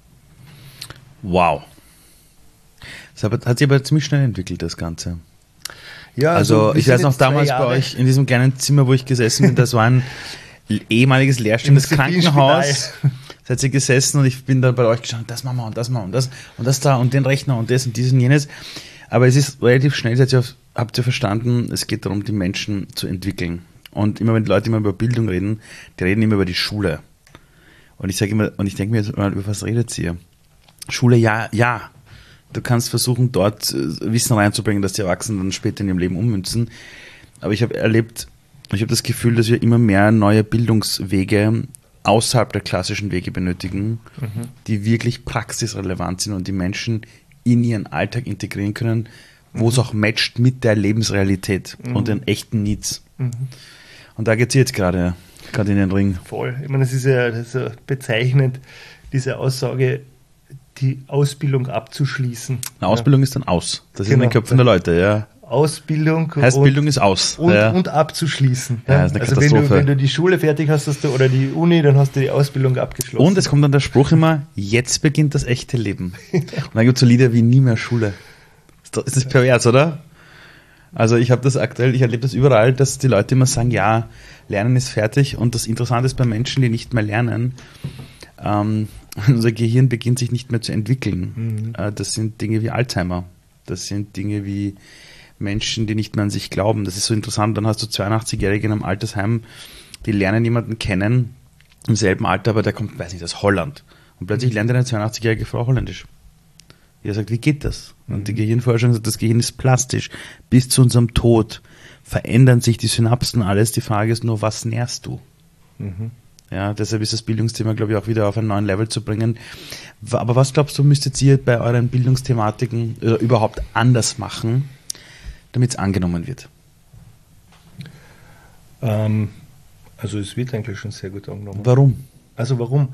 Wow. Das hat sich aber ziemlich schnell entwickelt, das Ganze. Ja, also ich weiß noch damals bei euch in diesem kleinen Zimmer, wo ich gesessen bin, das war ein ehemaliges leerstehendes Krankenhaus. Seid ihr gesessen und ich bin dann bei euch geschaut, das machen wir und das machen wir und das da und den Rechner und das und dies und jenes. Aber es ist relativ schnell, habt ihr verstanden, es geht darum, die Menschen zu entwickeln. Und immer wenn die Leute immer über Bildung reden, die reden immer über die Schule. Und ich sage immer, und ich denke mir, über was redet ihr? Schule, ja. Du kannst versuchen, dort Wissen reinzubringen, dass die Erwachsenen dann später in ihrem Leben ummünzen. Aber ich habe das Gefühl, dass wir immer mehr neue Bildungswege außerhalb der klassischen Wege benötigen, die wirklich praxisrelevant sind und die Menschen in ihren Alltag integrieren können, wo es auch matcht mit der Lebensrealität und den echten Needs. Und da geht es jetzt gerade in den Ring. Voll. Ich meine, das ist ja bezeichnend, diese Aussage, die Ausbildung abzuschließen. Eine Ausbildung ist dann aus. Das ist in den Köpfen der Leute, ja. Ausbildung heißt, Bildung ist aus. Und abzuschließen. Ja, ist eine also Katastrophe. wenn du die Schule fertig hast, oder die Uni, dann hast du die Ausbildung abgeschlossen. Und es kommt dann der Spruch immer, jetzt beginnt das echte Leben. Und dann gibt es so Lieder wie nie mehr Schule. Ist das pervers, oder? Also ich erlebe das überall, dass die Leute immer sagen, ja, Lernen ist fertig. Und das Interessante ist bei Menschen, die nicht mehr lernen, unser Gehirn beginnt sich nicht mehr zu entwickeln. Das sind Dinge wie Alzheimer. Das sind Dinge wie Menschen, die nicht mehr an sich glauben. Das ist so interessant. Dann hast du 82-Jährige in einem Altersheim, die lernen jemanden kennen, im selben Alter, aber der kommt, weiß nicht, aus Holland. Und plötzlich lernt eine 82-jährige Frau Holländisch. Die sagt, wie geht das? Und die Gehirnforschung sagt, das Gehirn ist plastisch. Bis zu unserem Tod verändern sich die Synapsen, alles. Die Frage ist nur, was nährst du? Ja, deshalb ist das Bildungsthema, glaube ich, auch wieder auf einen neuen Level zu bringen. Aber was glaubst du, müsstet ihr bei euren Bildungsthematiken überhaupt anders machen, damit es angenommen wird? Also es wird eigentlich schon sehr gut angenommen. Warum? Also warum?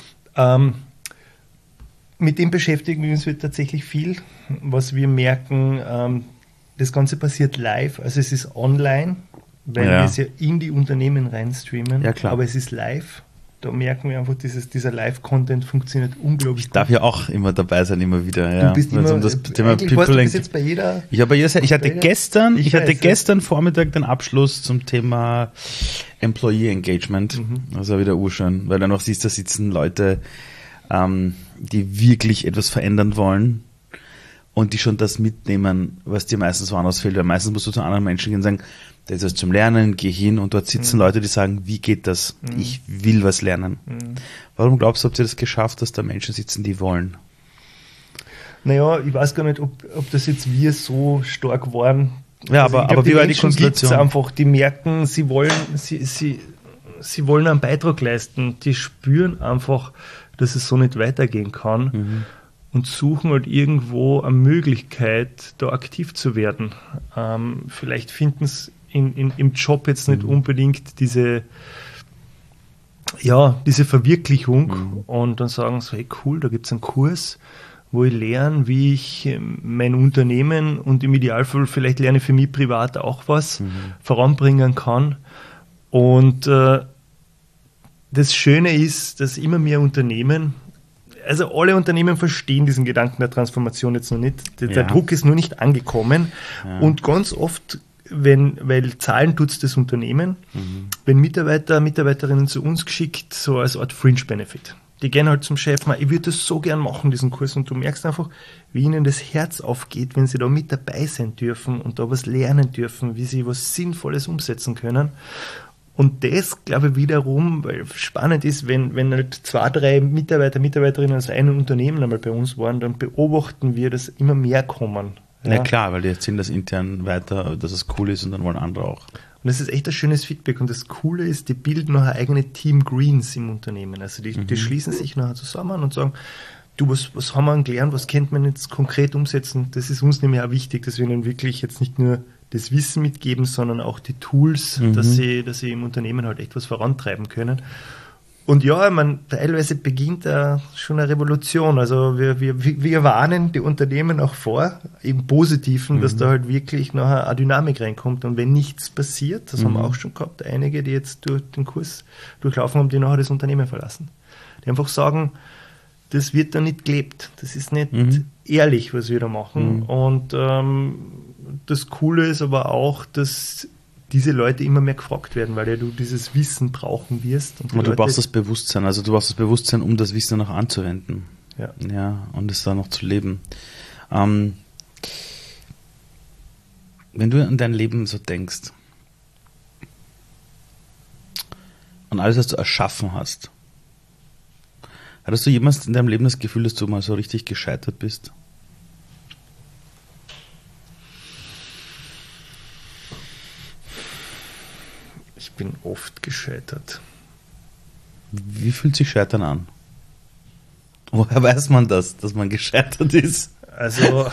Mit dem beschäftigen wir uns tatsächlich viel. Was wir merken, das Ganze passiert live, also es ist online, weil wir es ja in die Unternehmen reinstreamen, ja, klar. Aber es ist live. Da merken wir einfach, dieser Live-Content funktioniert unglaublich gut. Ich darf ja auch immer dabei sein, immer wieder. Ja. Du bist immer, um das Thema People du bist jetzt bei jeder... Ich hatte gestern Vormittag den Abschluss zum Thema Employee Engagement. Das war wieder urschön, weil du noch siehst, da sitzen Leute, die wirklich etwas verändern wollen und die schon das mitnehmen, was dir meistens woanders fehlt. Weil meistens musst du zu anderen Menschen gehen und sagen, das ist zum Lernen, geh hin, und dort sitzen Leute, die sagen, wie geht das? Ich will was lernen. Warum glaubst du, habt ihr das geschafft, dass da Menschen sitzen, die wollen? Naja, ich weiß gar nicht, ob das jetzt wir so stark waren. Ja, also aber wie war die Konstellation? Einfach, die merken, sie wollen einen Beitrag leisten. Die spüren einfach, dass es so nicht weitergehen kann. Und suchen halt irgendwo eine Möglichkeit, da aktiv zu werden. Vielleicht finden es im Job jetzt nicht unbedingt diese Verwirklichung und dann sagen sie, hey cool, da gibt es einen Kurs, wo ich lerne, wie ich mein Unternehmen und im Idealfall vielleicht lerne für mich privat auch was voranbringen kann. Und das Schöne ist, dass immer mehr Unternehmen also alle Unternehmen verstehen diesen Gedanken der Transformation jetzt noch nicht. Der Druck ist nur nicht angekommen. Ja. Und ganz oft, weil Zahlen tut's das Unternehmen, wenn Mitarbeiterinnen zu uns geschickt, so als Art Fringe-Benefit. Die gehen halt zum Chef, ich würde das so gern machen, diesen Kurs, und du merkst einfach, wie ihnen das Herz aufgeht, wenn sie da mit dabei sein dürfen und da was lernen dürfen, wie sie was Sinnvolles umsetzen können. Und das, glaube ich, wiederum, weil spannend ist, wenn halt 2, 3 Mitarbeiterinnen aus einem Unternehmen einmal bei uns waren, dann beobachten wir, dass immer mehr kommen. Ja, klar, weil die erzählen das intern weiter, dass es cool ist, und dann wollen andere auch. Und das ist echt ein schönes Feedback. Und das Coole ist, die bilden nachher eigene Team Greens im Unternehmen. Also die schließen sich nachher zusammen und sagen, du, was haben wir gelernt, was könnte man jetzt konkret umsetzen? Das ist uns nämlich auch wichtig, dass wir ihnen wirklich jetzt nicht nur das Wissen mitgeben, sondern auch die Tools, dass sie im Unternehmen halt echt was vorantreiben können. Und ja, teilweise beginnt da schon eine Revolution. Also wir warnen die Unternehmen auch vor, im Positiven, dass da halt wirklich nachher eine Dynamik reinkommt. Und wenn nichts passiert, das haben wir auch schon gehabt, einige, die jetzt durch den Kurs durchlaufen haben, die nachher das Unternehmen verlassen. Die einfach sagen, das wird da nicht gelebt. Das ist nicht ehrlich, was wir da machen. Und das Coole ist aber auch, dass diese Leute immer mehr gefragt werden, weil ja du dieses Wissen brauchen wirst. Und du brauchst das Bewusstsein, um das Wissen noch anzuwenden. Ja, und es da noch zu leben. Wenn du an dein Leben so denkst, an alles, was du erschaffen hast, hattest du jemals in deinem Leben das Gefühl, dass du mal so richtig gescheitert bist? Ich bin oft gescheitert. Wie fühlt sich Scheitern an? Woher weiß man das, dass man gescheitert ist? Also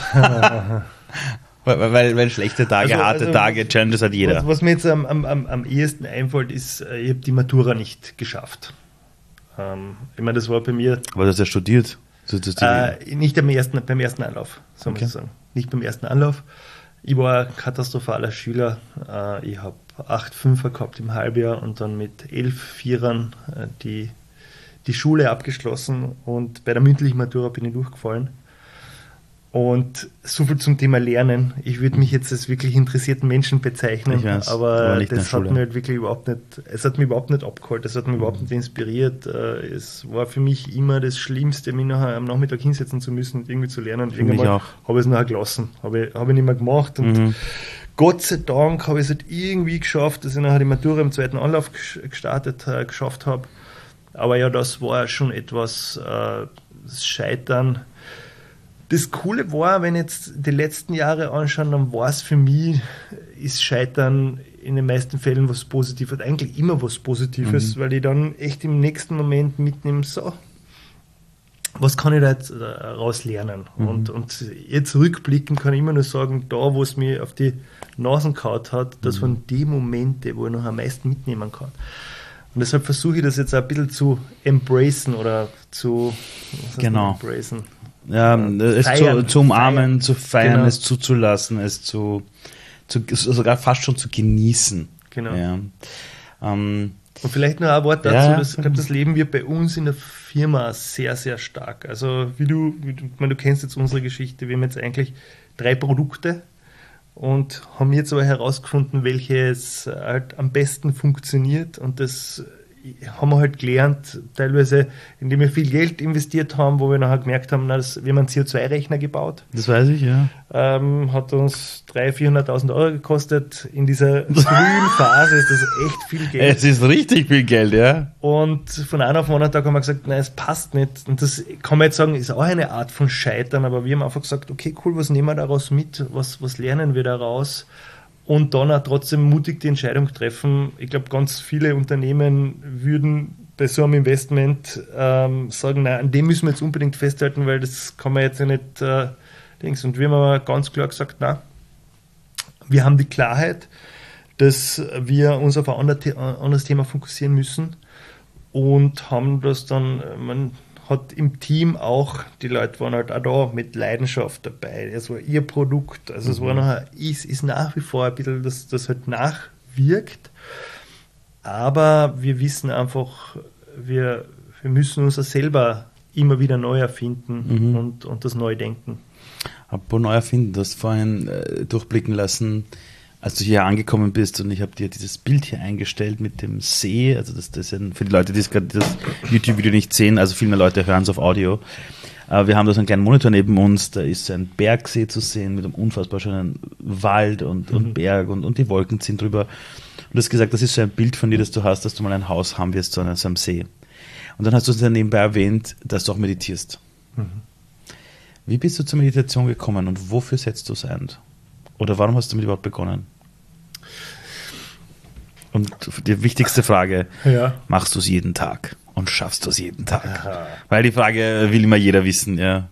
weil schlechte Tage, harte Tage, Challenges hat jeder. Was mir jetzt am ehesten einfällt, ist, ich habe die Matura nicht geschafft. Ich meine, das war bei mir... Aber du hast ja studiert. Nicht beim ersten Anlauf, soll man sagen. Nicht beim ersten Anlauf. Ich war ein katastrophaler Schüler. Ich habe 8 Fünfer gehabt im Halbjahr und dann mit 11 Vierern die Schule abgeschlossen, und bei der mündlichen Matura bin ich durchgefallen. Und so viel zum Thema Lernen. Ich würde mich jetzt als wirklich interessierten Menschen bezeichnen, aber das hat mir halt wirklich überhaupt nicht abgeholt, das hat mich überhaupt nicht inspiriert. Es war für mich immer das Schlimmste, mich nachher am Nachmittag hinsetzen zu müssen und irgendwie zu lernen. Und irgendwann habe ich es nachher gelassen, habe ich nicht mehr gemacht. Und Gott sei Dank habe ich es halt irgendwie geschafft, dass ich nachher die Matura im 2. Anlauf geschafft habe. Aber ja, das war schon etwas das Scheitern. Das Coole war, wenn jetzt die letzten Jahre anschauen, dann war es für mich, ist Scheitern in den meisten Fällen was Positives, eigentlich immer was Positives, weil ich dann echt im nächsten Moment mitnehme, so, was kann ich da jetzt raus lernen? Und jetzt rückblickend kann ich immer nur sagen, da, wo es mir auf die Nasen gehauen hat, das waren die Momente, wo ich noch am meisten mitnehmen kann. Und deshalb versuche ich das jetzt auch ein bisschen zu embracen oder zu embracen. Ja, es zu umarmen, zu feiern, es zuzulassen, es sogar fast schon zu genießen. Genau. Ja. Und vielleicht noch ein Wort dazu, das leben wir bei uns in der Firma sehr, sehr stark. Also du kennst jetzt unsere Geschichte, wir haben jetzt eigentlich 3 Produkte und haben jetzt aber herausgefunden, welches halt am besten funktioniert, und das haben wir halt gelernt, teilweise, indem wir viel Geld investiert haben, wo wir nachher gemerkt haben, wir haben einen CO2-Rechner gebaut. Das weiß ich, ja. Hat uns 300.000, 400.000 Euro gekostet. In dieser frühen Phase ist das echt viel Geld. Es ist richtig viel Geld, ja. Und von einem auf den anderen Tag haben wir gesagt, nein, es passt nicht. Und das kann man jetzt sagen, ist auch eine Art von Scheitern, aber wir haben einfach gesagt, okay, cool, was nehmen wir daraus mit? Was lernen wir daraus? Und dann auch trotzdem mutig die Entscheidung treffen. Ich glaube, ganz viele Unternehmen würden bei so einem Investment sagen, nein, an dem müssen wir jetzt unbedingt festhalten, weil das kann man jetzt ja nicht Dings. Und wir haben aber ganz klar gesagt, nein, wir haben die Klarheit, dass wir uns auf ein anderes Thema fokussieren müssen, und haben das dann, man hat im Team auch, die Leute waren halt auch da mit Leidenschaft dabei. Es war ihr Produkt, also es war nachher, ist nach wie vor ein bisschen, das halt nachwirkt. Aber wir wissen einfach, wir müssen uns auch selber immer wieder neu erfinden und das neu denken. Apropos neu erfinden, du hast vorhin durchblicken lassen, als du hier angekommen bist und ich habe dir dieses Bild hier eingestellt mit dem See, also das ist ja für die Leute, die gerade das YouTube-Video nicht sehen, also viel mehr Leute hören es auf Audio. Wir haben da so einen kleinen Monitor neben uns, da ist ein Bergsee zu sehen mit einem unfassbar schönen Wald und Berg und die Wolken ziehen drüber. Und du hast gesagt, das ist so ein Bild von dir, das du hast, dass du mal ein Haus haben wirst, so einem See. Und dann hast du uns dann nebenbei erwähnt, dass du auch meditierst. Wie bist du zur Meditation gekommen und wofür setzt du es ein? Oder warum hast du damit überhaupt begonnen? Und die wichtigste Frage, machst du es jeden Tag? Und schaffst du es jeden Tag? Aha. Weil die Frage will immer jeder wissen, ja.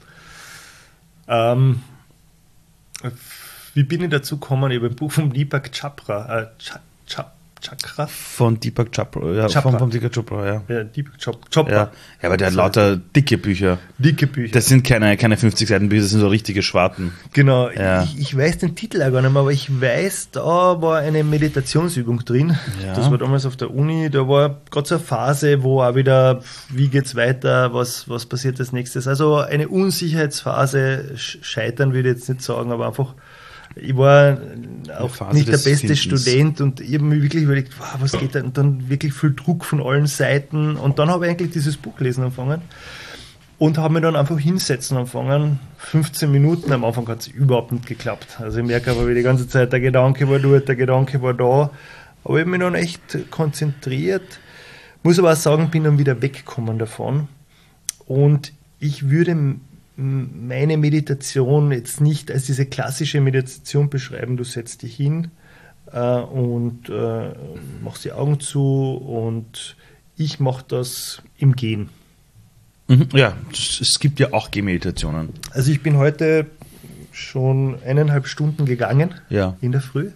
Wie bin ich dazu gekommen? Ich habe ein Buch von Deepak Chopra, Chakra? Von Deepak Chopra, ja. Von Deepak Chopra, ja. Ja, Deepak Chopra. Ja, aber der hat lauter dicke Bücher. Dicke Bücher. Das sind keine 50 Seiten Bücher, das sind so richtige Schwarten. Genau, ja. Ich weiß den Titel auch gar nicht mehr, aber ich weiß, da war eine Meditationsübung drin. Ja. Das war damals auf der Uni, da war gerade so eine Phase, wo auch wieder, wie geht's weiter, was passiert als nächstes. Also eine Unsicherheitsphase, scheitern würde ich jetzt nicht sagen, aber einfach, ich war auch nicht der beste Student und ich habe mir wirklich überlegt, wow, was geht da? Und dann wirklich viel Druck von allen Seiten. Und dann habe ich eigentlich dieses Buch lesen angefangen und habe mir dann einfach hinsetzen angefangen. 15 Minuten, am Anfang hat es überhaupt nicht geklappt. Also ich merke aber, wie die ganze Zeit der Gedanke war dort, der Gedanke war da. Aber ich habe mich dann echt konzentriert. Muss aber auch sagen, bin dann wieder weggekommen davon. Und ich würde meine Meditation jetzt nicht als diese klassische Meditation beschreiben. Du setzt dich hin und machst die Augen zu und ich mache das im Gehen. Ja, es gibt ja auch Gehmeditationen. Also ich bin heute schon 1,5 Stunden gegangen in der Früh.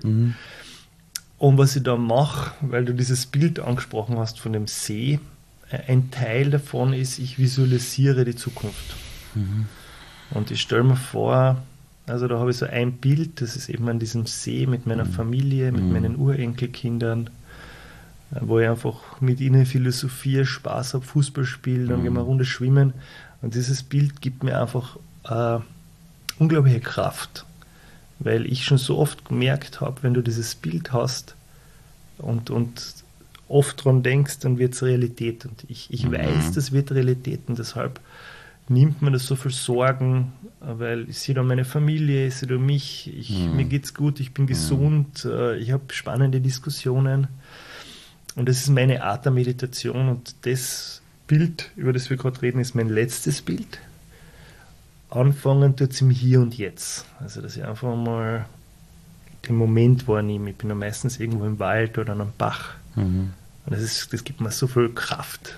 Und was ich da mache, weil du dieses Bild angesprochen hast von dem See, ein Teil davon ist, ich visualisiere die Zukunft. Und ich stelle mir vor, also da habe ich so ein Bild, das ist eben an diesem See mit meiner Familie, mit meinen Urenkelkindern, wo ich einfach mit ihnen philosophiere, Spaß habe, Fußball spiele, dann gehen wir eine Runde schwimmen. Und dieses Bild gibt mir einfach unglaubliche Kraft, weil ich schon so oft gemerkt habe, wenn du dieses Bild hast und oft dran denkst, dann wird es Realität. Und ich weiß, das wird Realität und deshalb nimmt mir das so viel Sorgen, weil ich sehe da meine Familie, ich sehe da mich, mir geht's gut, ich bin gesund, ich habe spannende Diskussionen und das ist meine Art der Meditation und das Bild, über das wir gerade reden, ist mein letztes Bild. Anfangen tut es im Hier und Jetzt, also dass ich einfach mal den Moment wahrnehme. Ich bin ja meistens irgendwo im Wald oder an einem Bach und das gibt mir so viel Kraft.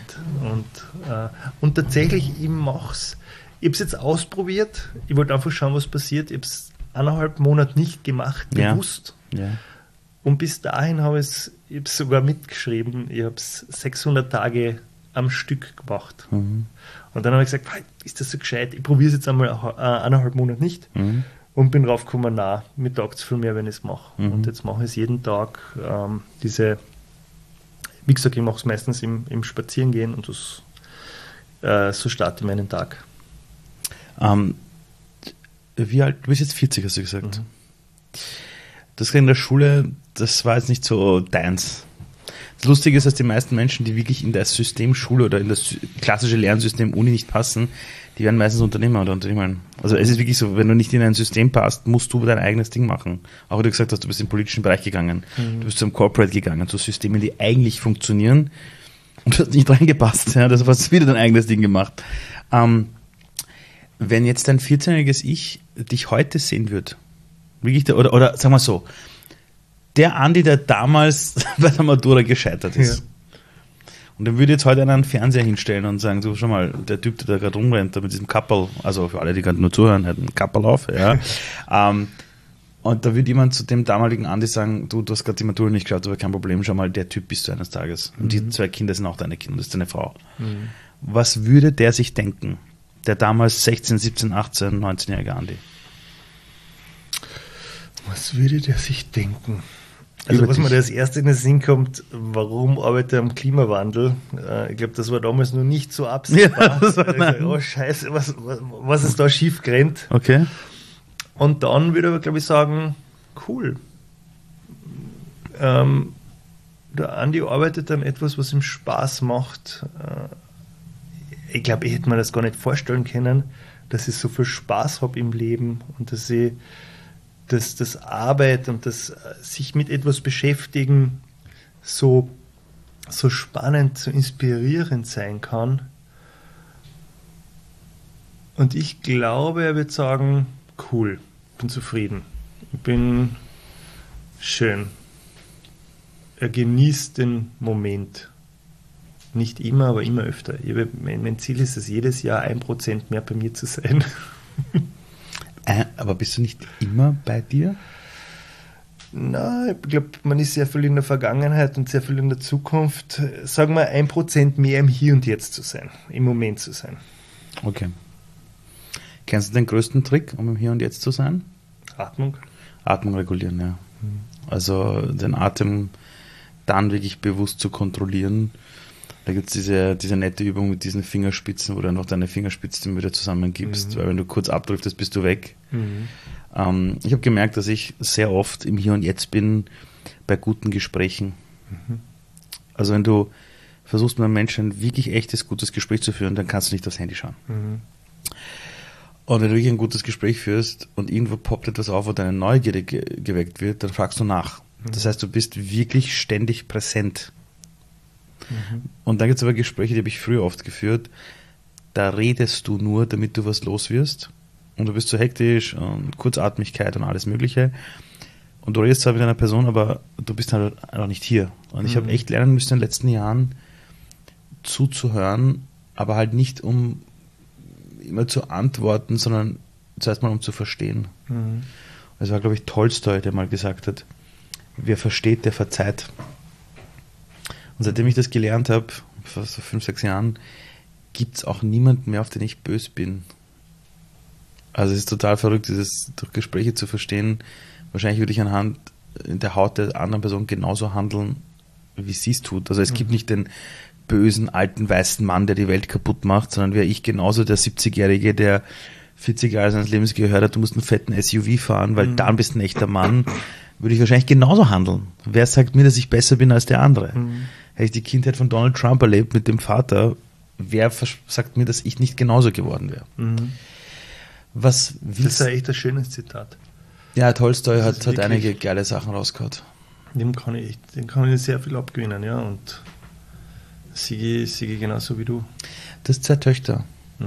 Und tatsächlich, ich mache es. Ich habe es jetzt ausprobiert. Ich wollte einfach schauen, was passiert. Ich habe es 1,5 Monate nicht gemacht, bewusst. Ja. Und bis dahin habe ich es sogar mitgeschrieben. Ich habe es 600 Tage am Stück gemacht. Und dann habe ich gesagt, ist das so gescheit? Ich probiere es jetzt einmal 1,5 Monate nicht. Und bin draufgekommen, mir taugt es viel mehr, wenn ich es mache. Und jetzt mache ich es jeden Tag. Wie gesagt, ich mache es meistens im Spazierengehen und so starte ich meinen Tag. Wie alt? Du bist jetzt 40, hast du gesagt. Das in der Schule, das war jetzt nicht so deins. Das Lustige ist, dass die meisten Menschen, die wirklich in das System Schule oder in das klassische Lernsystem Uni nicht passen, die werden meistens Unternehmer oder Unternehmerin. Also es ist wirklich so, wenn du nicht in ein System passt, musst du dein eigenes Ding machen. Auch wie du gesagt hast, du bist in den politischen Bereich gegangen, du bist zum Corporate gegangen, zu Systemen, die eigentlich funktionieren und du hast nicht reingepasst. Ja, das hast du wieder dein eigenes Ding gemacht. Wenn jetzt dein 14-jähriges Ich dich heute sehen würde, wirklich, oder sagen wir so, der Andi, der damals bei der Matura gescheitert ist. Ja. Und dann würde jetzt heute einen Fernseher hinstellen und sagen, so schau mal, der Typ, der da gerade rumrennt, da mit diesem Kapperl, also für alle, die gerade nur zuhören, hat einen Kapperl auf, ja. Und da würde jemand zu dem damaligen Andi sagen, du hast gerade die Matura nicht geschaut, aber kein Problem, schau mal, der Typ bist du eines Tages. Und die 2 Kinder sind auch deine Kinder, das ist deine Frau. Was würde der sich denken, der damals 16, 17, 18, 19-jährige Andi? Was würde der sich denken? Also was mir als erstes in den Sinn kommt, warum arbeite ich am Klimawandel? Ich glaube, das war damals noch nicht so absehbar. Ja, oh Scheiße, was ist da schief gerannt? Okay. Und dann würde ich aber, glaube ich, sagen, cool. Der Andi arbeitet an etwas, was ihm Spaß macht. Ich glaube, ich hätte mir das gar nicht vorstellen können, dass ich so viel Spaß habe im Leben und dass ich das Arbeit und das sich mit etwas beschäftigen so spannend, so inspirierend sein kann. Und ich glaube, er wird sagen, cool, bin zufrieden, bin schön. Er genießt den Moment. Nicht immer, aber immer öfter. Mein Ziel ist es, jedes Jahr 1% mehr bei mir zu sein. Aber bist du nicht immer bei dir? Na, ich glaube, man ist sehr viel in der Vergangenheit und sehr viel in der Zukunft. Sagen wir 1% mehr im Hier und Jetzt zu sein, im Moment zu sein. Okay. Kennst du den größten Trick, um im Hier und Jetzt zu sein? Atmung. Atmung regulieren, ja. Also den Atem dann wirklich bewusst zu kontrollieren. Da gibt es diese nette Übung mit diesen Fingerspitzen, wo du noch deine Fingerspitzen wieder zusammengibst, weil wenn du kurz abdriftest, bist du weg. Ich habe gemerkt, dass ich sehr oft im Hier und Jetzt bin bei guten Gesprächen. Also wenn du versuchst mit einem Menschen ein wirklich echtes, gutes Gespräch zu führen, dann kannst du nicht aufs Handy schauen. Und wenn du wirklich ein gutes Gespräch führst und irgendwo poppt etwas auf, wo deine Neugierde geweckt wird, dann fragst du nach. Das heißt, du bist wirklich ständig präsent. Und dann gibt es aber Gespräche, die habe ich früher oft geführt, da redest du nur, damit du was los wirst. Und du bist so hektisch und Kurzatmigkeit und alles Mögliche. Und du redest zwar mit einer Person, aber du bist halt einfach nicht hier. Und ich habe echt lernen müssen in den letzten Jahren zuzuhören, aber halt nicht um immer zu antworten, sondern zuerst mal um zu verstehen. Das war, glaube ich, Tolstoi, der mal gesagt hat, wer versteht, der verzeiht. Und seitdem ich das gelernt habe, vor so 5, 6 Jahren, gibt es auch niemanden mehr, auf den ich böse bin. Also es ist total verrückt, dieses durch Gespräche zu verstehen. Wahrscheinlich würde ich anhand der Haut der anderen Person genauso handeln, wie sie es tut. Also es gibt nicht den bösen, alten, weißen Mann, der die Welt kaputt macht, sondern wäre ich genauso der 70-Jährige, der 40 Jahre seines Lebens gehört hat, du musst einen fetten SUV fahren, weil dann bist du ein echter Mann, würde ich wahrscheinlich genauso handeln. Wer sagt mir, dass ich besser bin als der andere? Hätte ich die Kindheit von Donald Trump erlebt mit dem Vater, wer sagt mir, dass ich nicht genauso geworden wäre? Das ist ja echt ein schönes Zitat. Ja, Tolstoi hat einige geile Sachen rausgehauen. Dem kann ich sehr viel abgewinnen, ja, und Sigi genauso wie du. Du hast 2 Töchter.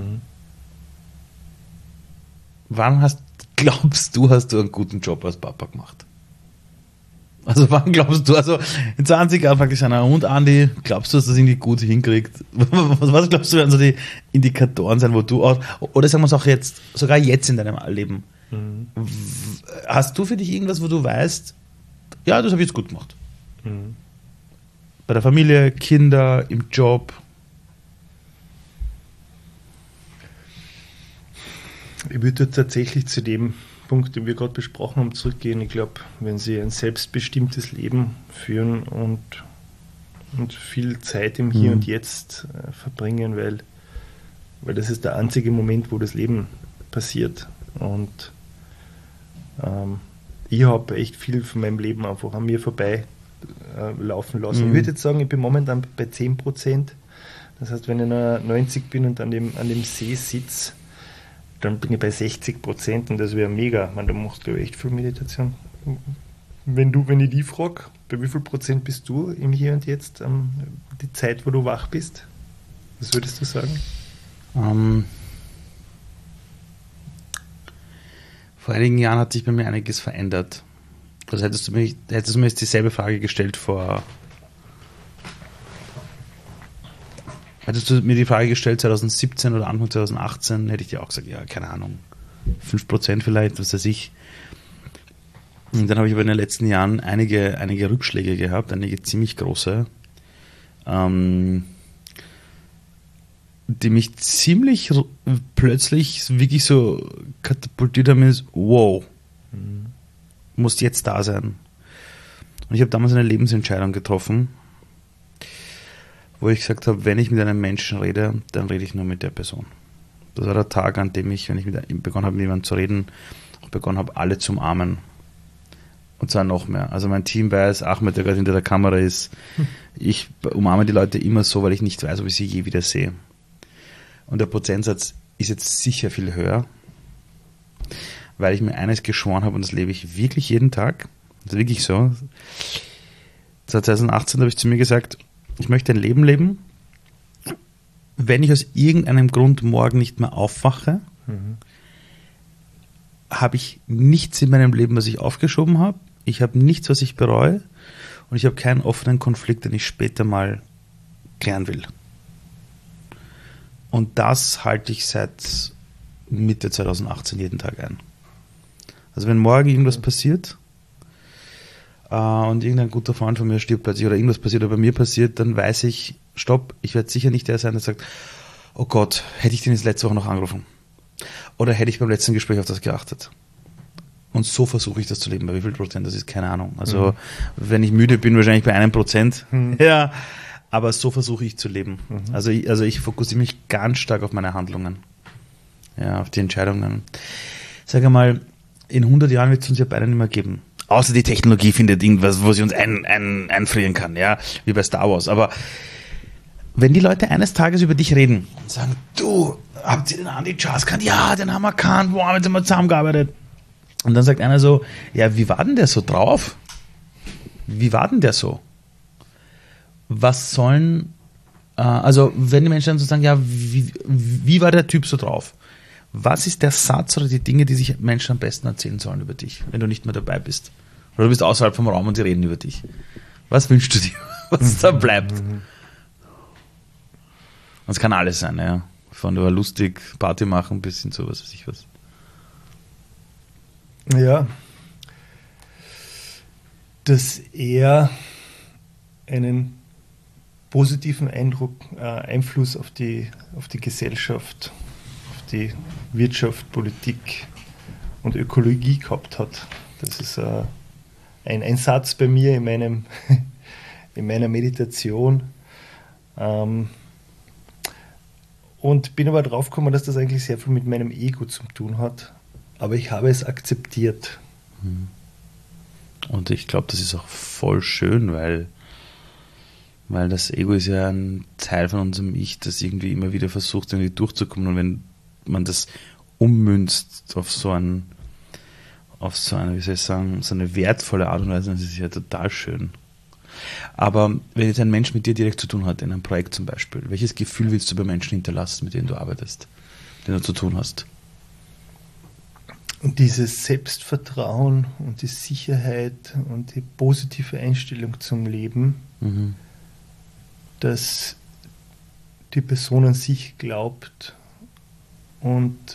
Wann glaubst du, hast du einen guten Job als Papa gemacht? Also wann glaubst du, also in 20 Jahren fragt dich einer, und Andi, glaubst du, dass das irgendwie gut hinkriegt? Was glaubst du, werden so die Indikatoren sein, wo du auch, oder sagen wir es auch jetzt, sogar jetzt in deinem Leben, hast du für dich irgendwas, wo du weißt, ja, das habe ich jetzt gut gemacht? Bei der Familie, Kinder, im Job? Ich würde tatsächlich zu dem Punkt, den wir gerade besprochen haben, zurückgehen. Ich glaube, wenn Sie ein selbstbestimmtes Leben führen und viel Zeit im Hier und Jetzt verbringen, weil das ist der einzige Moment, wo das Leben passiert. Und ich habe echt viel von meinem Leben einfach an mir vorbei laufen lassen. Ich würde jetzt sagen, ich bin momentan bei 10%. Das heißt, wenn ich noch 90 bin und an dem See sitze, dann bin ich bei 60% und das wäre mega. Da machst du echt viel Meditation. Wenn ich die frage, bei wie viel Prozent bist du im Hier und Jetzt, die Zeit, wo du wach bist? Was würdest du sagen? Vor einigen Jahren hat sich bei mir einiges verändert. Also hättest du mir jetzt dieselbe Frage gestellt Hättest du mir die Frage gestellt 2017 oder Anfang 2018, hätte ich dir auch gesagt, ja, keine Ahnung, 5% vielleicht, was weiß ich. Und dann habe ich aber in den letzten Jahren einige Rückschläge gehabt, einige ziemlich große, die mich ziemlich plötzlich wirklich so katapultiert haben, ist, wow, musst jetzt da sein. Und ich habe damals eine Lebensentscheidung getroffen, wo ich gesagt habe, wenn ich mit einem Menschen rede, dann rede ich nur mit der Person. Das war der Tag, an dem ich, wenn ich begonnen habe, mit jemandem zu reden, auch begonnen habe, alle zu umarmen. Und zwar noch mehr. Also mein Team weiß, Ahmed, der gerade hinter der Kamera ist, ich umarme die Leute immer so, weil ich nicht weiß, ob ich sie je wieder sehe. Und der Prozentsatz ist jetzt sicher viel höher, weil ich mir eines geschworen habe, und das lebe ich wirklich jeden Tag. Das ist wirklich so. 2018 habe ich zu mir gesagt, ich möchte ein Leben leben, wenn ich aus irgendeinem Grund morgen nicht mehr aufwache, habe ich nichts in meinem Leben, was ich aufgeschoben habe. Ich habe nichts, was ich bereue. Und ich habe keinen offenen Konflikt, den ich später mal klären will. Und das halte ich seit Mitte 2018 jeden Tag ein. Also wenn morgen irgendwas passiert und irgendein guter Freund von mir stirbt plötzlich oder irgendwas passiert oder bei mir passiert, dann weiß ich, stopp, ich werde sicher nicht der sein, der sagt, oh Gott, hätte ich den jetzt letzte Woche noch angerufen? Oder hätte ich beim letzten Gespräch auf das geachtet? Und so versuche ich das zu leben. Bei wie viel Prozent, das ist keine Ahnung. Also wenn ich müde bin, wahrscheinlich bei 1%. Ja, aber so versuche ich zu leben. Also ich fokussiere mich ganz stark auf meine Handlungen. Ja, auf die Entscheidungen. Sag einmal, in 100 Jahren wird es uns ja beide nicht mehr geben. Außer die Technologie findet irgendwas, wo sie uns einfrieren kann, ja, wie bei Star Wars. Aber wenn die Leute eines Tages über dich reden und sagen, du, habt ihr den Andy Charles gekannt? Ja, den haben wir gekannt, wow, jetzt haben wir zusammengearbeitet. Und dann sagt einer so, ja, wie war denn der so drauf? Wie war denn der so? Was sollen, also wenn die Menschen dann so sagen, ja, wie war der Typ so drauf? Was ist der Satz oder die Dinge, die sich Menschen am besten erzählen sollen über dich, wenn du nicht mehr dabei bist? Oder du bist außerhalb vom Raum und sie reden über dich. Was wünschst du dir, was da bleibt? Und es kann alles sein, ja. Von nur lustig Party machen bis hin zu was weiß ich was. Ja. Dass er einen positiven Einfluss auf die Gesellschaft, auf die Wirtschaft, Politik und Ökologie gehabt hat. Das ist ein Satz bei mir in meiner Meditation. Und bin aber drauf gekommen, dass das eigentlich sehr viel mit meinem Ego zu tun hat. Aber ich habe es akzeptiert. Und ich glaube, das ist auch voll schön, weil das Ego ist ja ein Teil von unserem Ich, das irgendwie immer wieder versucht, irgendwie durchzukommen. Und wenn man das ummünzt auf so eine, wie soll ich sagen, so eine wertvolle Art und Weise, dann ist es ja total schön. Aber wenn jetzt ein Mensch mit dir direkt zu tun hat, in einem Projekt zum Beispiel, welches Gefühl willst du bei Menschen hinterlassen, mit denen du arbeitest, mit denen du zu tun hast? Und dieses Selbstvertrauen und die Sicherheit und die positive Einstellung zum Leben, dass die Person an sich glaubt und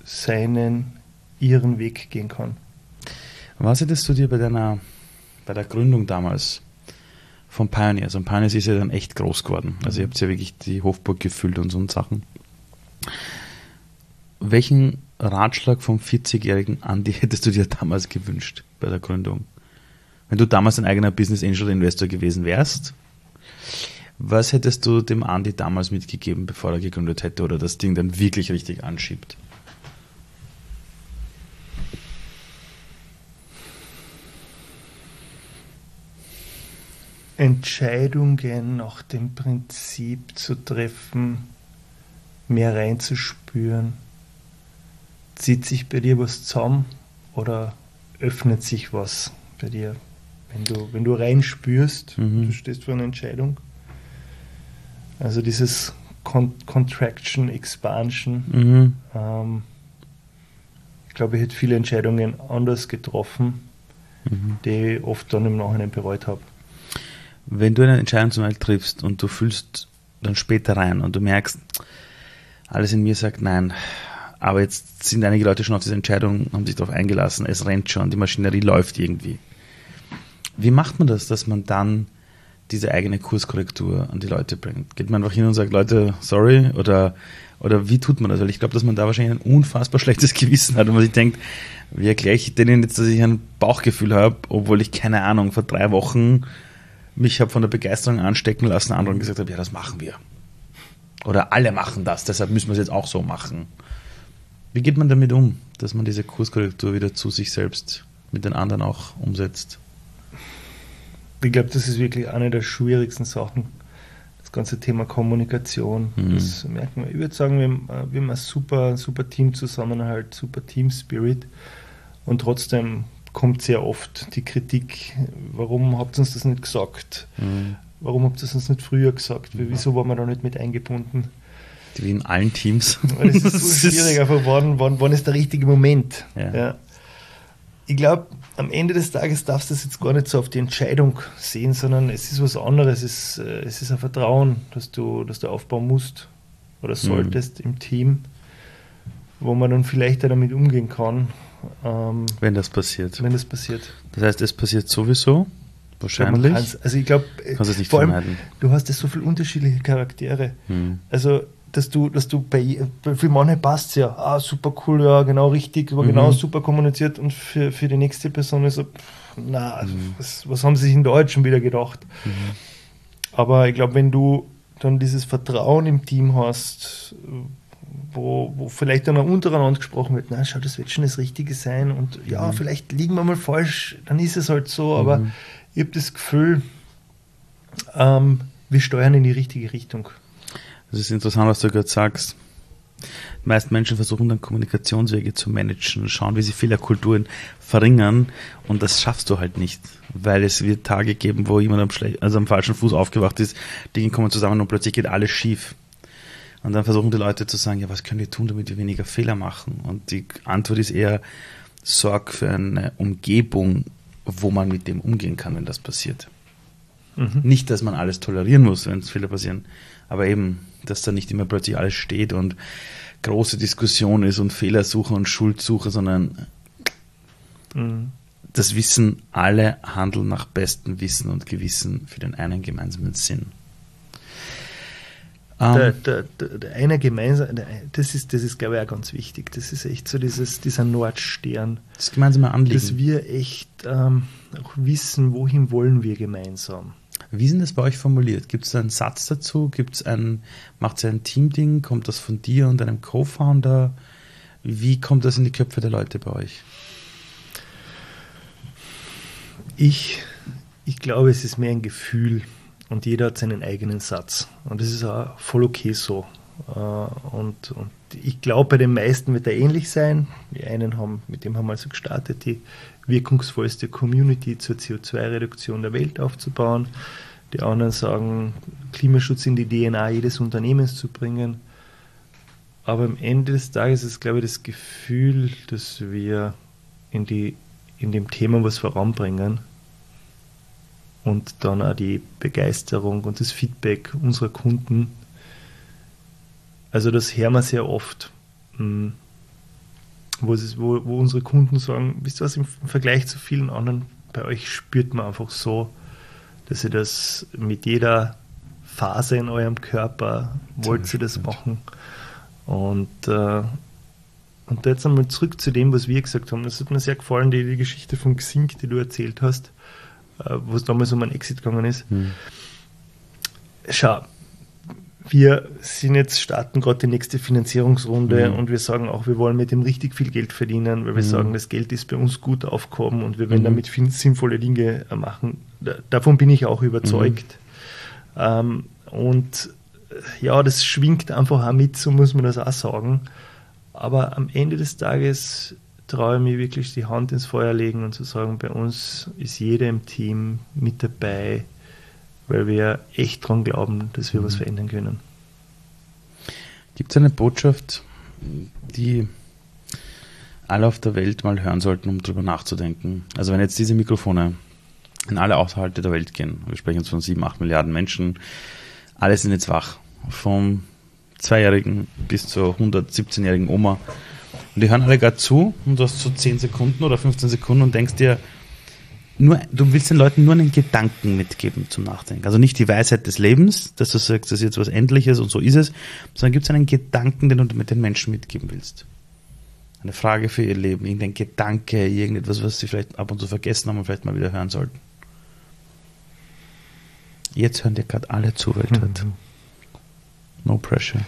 ihren Weg gehen kann. Was hättest du dir bei der Gründung damals von Pioneers, und Pioneers ist ja dann echt groß geworden, also ihr habt ja wirklich die Hofburg gefüllt und so Sachen. Welchen Ratschlag vom 40-jährigen Andi hättest du dir damals gewünscht bei der Gründung? Wenn du damals ein eigener Business Angel Investor gewesen wärst, was hättest du dem Andi damals mitgegeben, bevor er gegründet hätte oder das Ding dann wirklich richtig anschiebt? Entscheidungen nach dem Prinzip zu treffen, mehr reinzuspüren. Zieht sich bei dir was zusammen oder öffnet sich was bei dir? Wenn du reinspürst, du stehst vor einer Entscheidung. Also dieses Contraction, Expansion. Ich glaube, ich hätte viele Entscheidungen anders getroffen, die ich oft dann im Nachhinein bereut habe. Wenn du eine Entscheidung zum Beispiel triffst und du fühlst dann später rein und du merkst, alles in mir sagt nein, aber jetzt sind einige Leute schon auf diese Entscheidung, haben sich darauf eingelassen, es rennt schon, die Maschinerie läuft irgendwie. Wie macht man das, dass man dann diese eigene Kurskorrektur an die Leute bringt? Geht man einfach hin und sagt, Leute, sorry, oder wie tut man das? Weil ich glaube, dass man da wahrscheinlich ein unfassbar schlechtes Gewissen hat und man sich denkt, wie erkläre ich denen jetzt, dass ich ein Bauchgefühl habe, obwohl ich, keine Ahnung, vor 3 Wochen mich habe von der Begeisterung anstecken lassen, anderen gesagt habe, ja, das machen wir. Oder alle machen das, deshalb müssen wir es jetzt auch so machen. Wie geht man damit um, dass man diese Kurskorrektur wieder zu sich selbst mit den anderen auch umsetzt? Ich glaube, das ist wirklich eine der schwierigsten Sachen. Das ganze Thema Kommunikation. Das merkt man. Ich würde sagen, wir haben ein super Teamzusammenhalt, super Team-Spirit. Und trotzdem kommt sehr oft die Kritik, warum habt ihr uns das nicht gesagt? Warum habt ihr uns nicht früher gesagt? Wieso waren wir da nicht mit eingebunden? Wie in allen Teams. Weil es ist so schwierig, einfach wann ist der richtige Moment? Ja. Ich glaube, am Ende des Tages darfst du das jetzt gar nicht so auf die Entscheidung sehen, sondern es ist was anderes. Es ist ein Vertrauen, das du aufbauen musst oder solltest im Team, wo man dann vielleicht auch damit umgehen kann. Wenn das passiert. Das heißt, es passiert sowieso, wahrscheinlich. Also ich glaube, vor allem, du hast ja so viele unterschiedliche Charaktere. Also dass du für manche passt es ja, super cool, ja, genau richtig, war genau super kommuniziert und für die nächste Person ist so, was haben sie sich in Deutsch schon wieder gedacht? Aber ich glaube, wenn du dann dieses Vertrauen im Team hast, wo vielleicht dann auch untereinander gesprochen wird, na schau, das wird schon das Richtige sein und ja, vielleicht liegen wir mal falsch, dann ist es halt so, aber ich habe das Gefühl, wir steuern in die richtige Richtung. Das ist interessant, was du gerade sagst. Die meisten Menschen versuchen dann Kommunikationswege zu managen, schauen, wie sie Fehlerkulturen verringern und das schaffst du halt nicht, weil es wird Tage geben, wo jemand am falschen Fuß aufgewacht ist, Dinge kommen zusammen und plötzlich geht alles schief. Und dann versuchen die Leute zu sagen, ja, was können wir tun, damit wir weniger Fehler machen? Und die Antwort ist eher, sorg für eine Umgebung, wo man mit dem umgehen kann, wenn das passiert. Nicht, dass man alles tolerieren muss, wenn Fehler passieren, aber eben, dass da nicht immer plötzlich alles steht und große Diskussion ist und Fehlersuche und Schuldsuche, sondern das Wissen, alle handeln nach bestem Wissen und Gewissen für den einen gemeinsamen Sinn. Der eine gemeinsam, das ist, glaube ich, auch ganz wichtig. Das ist echt so dieser Nordstern. Das gemeinsame Anliegen. Dass wir echt auch wissen, wohin wollen wir gemeinsam. Wie ist denn das bei euch formuliert? Gibt es da einen Satz dazu? Macht ihr ein Teamding? Kommt das von dir und einem Co-Founder? Wie kommt das in die Köpfe der Leute bei euch? Ich glaube, es ist mehr ein Gefühl und jeder hat seinen eigenen Satz. Und das ist auch voll okay so. Und ich glaube, bei den meisten wird er ähnlich sein. Die einen mit dem haben wir also gestartet, die wirkungsvollste Community zur CO2-Reduktion der Welt aufzubauen. Die anderen sagen, Klimaschutz in die DNA jedes Unternehmens zu bringen. Aber am Ende des Tages ist, glaube ich, das Gefühl, dass wir in dem Thema was voranbringen und dann auch die Begeisterung und das Feedback unserer Kunden. Also das hören wir sehr oft, wo unsere Kunden sagen, wisst ihr was, im Vergleich zu vielen anderen, bei euch spürt man einfach so, dass ihr das mit jeder Phase in eurem Körper wollt ihr das machen. Und jetzt einmal zurück zu dem, was wir gesagt haben. Das hat mir sehr gefallen, die Geschichte von Xing, die du erzählt hast, wo es damals um einen Exit gegangen ist. Schau, wir starten gerade die nächste Finanzierungsrunde und wir sagen auch, wir wollen mit dem richtig viel Geld verdienen, weil wir sagen, das Geld ist bei uns gut aufgehoben und wir werden damit sinnvolle Dinge machen. Davon bin ich auch überzeugt. Und ja, das schwingt einfach auch mit, so muss man das auch sagen. Aber am Ende des Tages traue ich mich wirklich die Hand ins Feuer legen und zu sagen, bei uns ist jeder im Team mit dabei, weil wir echt dran glauben, dass wir was verändern können. Gibt es eine Botschaft, die alle auf der Welt mal hören sollten, um darüber nachzudenken? Also wenn jetzt diese Mikrofone in alle Haushalte der Welt gehen, wir sprechen jetzt von 7-8 Milliarden Menschen, alle sind jetzt wach, vom 2-Jährigen bis zur 117-jährigen Oma, und die hören alle gerade zu und du hast so 10 Sekunden oder 15 Sekunden und denkst dir, du willst den Leuten nur einen Gedanken mitgeben zum Nachdenken. Also nicht die Weisheit des Lebens, dass du sagst, das ist jetzt was Endliches und so ist es, sondern gibt es einen Gedanken, den du mit den Menschen mitgeben willst. Eine Frage für ihr Leben, irgendein Gedanke, irgendetwas, was sie vielleicht ab und zu vergessen haben und vielleicht mal wieder hören sollten. Jetzt hören dir gerade alle zu, weltweit. No pressure.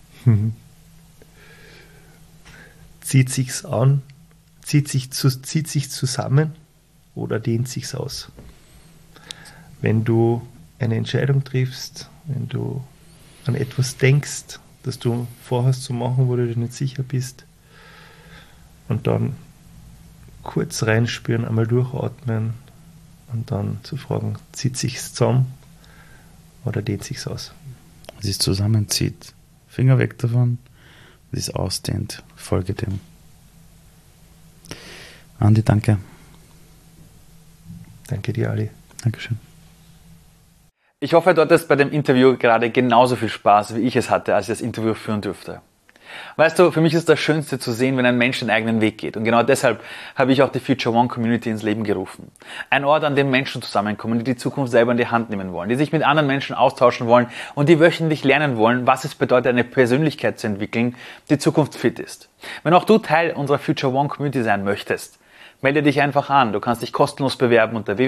Zieht sich's an, zieht sich zusammen oder dehnt sich's aus? Wenn du eine Entscheidung triffst, wenn du an etwas denkst, das du vorhast zu machen, wo du dir nicht sicher bist, und dann kurz reinspüren, einmal durchatmen und dann zu fragen, zieht sich's zusammen oder dehnt sich's aus? Wenn es sich zusammenzieht, Finger weg davon, wenn es ausdehnt, folge dem. Andi, danke. Danke dir, Ali. Dankeschön. Ich hoffe, du hattest bei dem Interview gerade genauso viel Spaß, wie ich es hatte, als ich das Interview führen durfte. Weißt du, für mich ist das Schönste zu sehen, wenn ein Mensch den eigenen Weg geht. Und genau deshalb habe ich auch die Future One Community ins Leben gerufen. Ein Ort, an dem Menschen zusammenkommen, die die Zukunft selber in die Hand nehmen wollen, die sich mit anderen Menschen austauschen wollen und die wöchentlich lernen wollen, was es bedeutet, eine Persönlichkeit zu entwickeln, die zukunftsfit ist. Wenn auch du Teil unserer Future One Community sein möchtest, melde dich einfach an. Du kannst dich kostenlos bewerben unter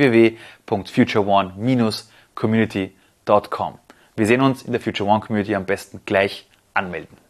www.futureone-community.com. Wir sehen uns in der Future One Community, am besten gleich anmelden.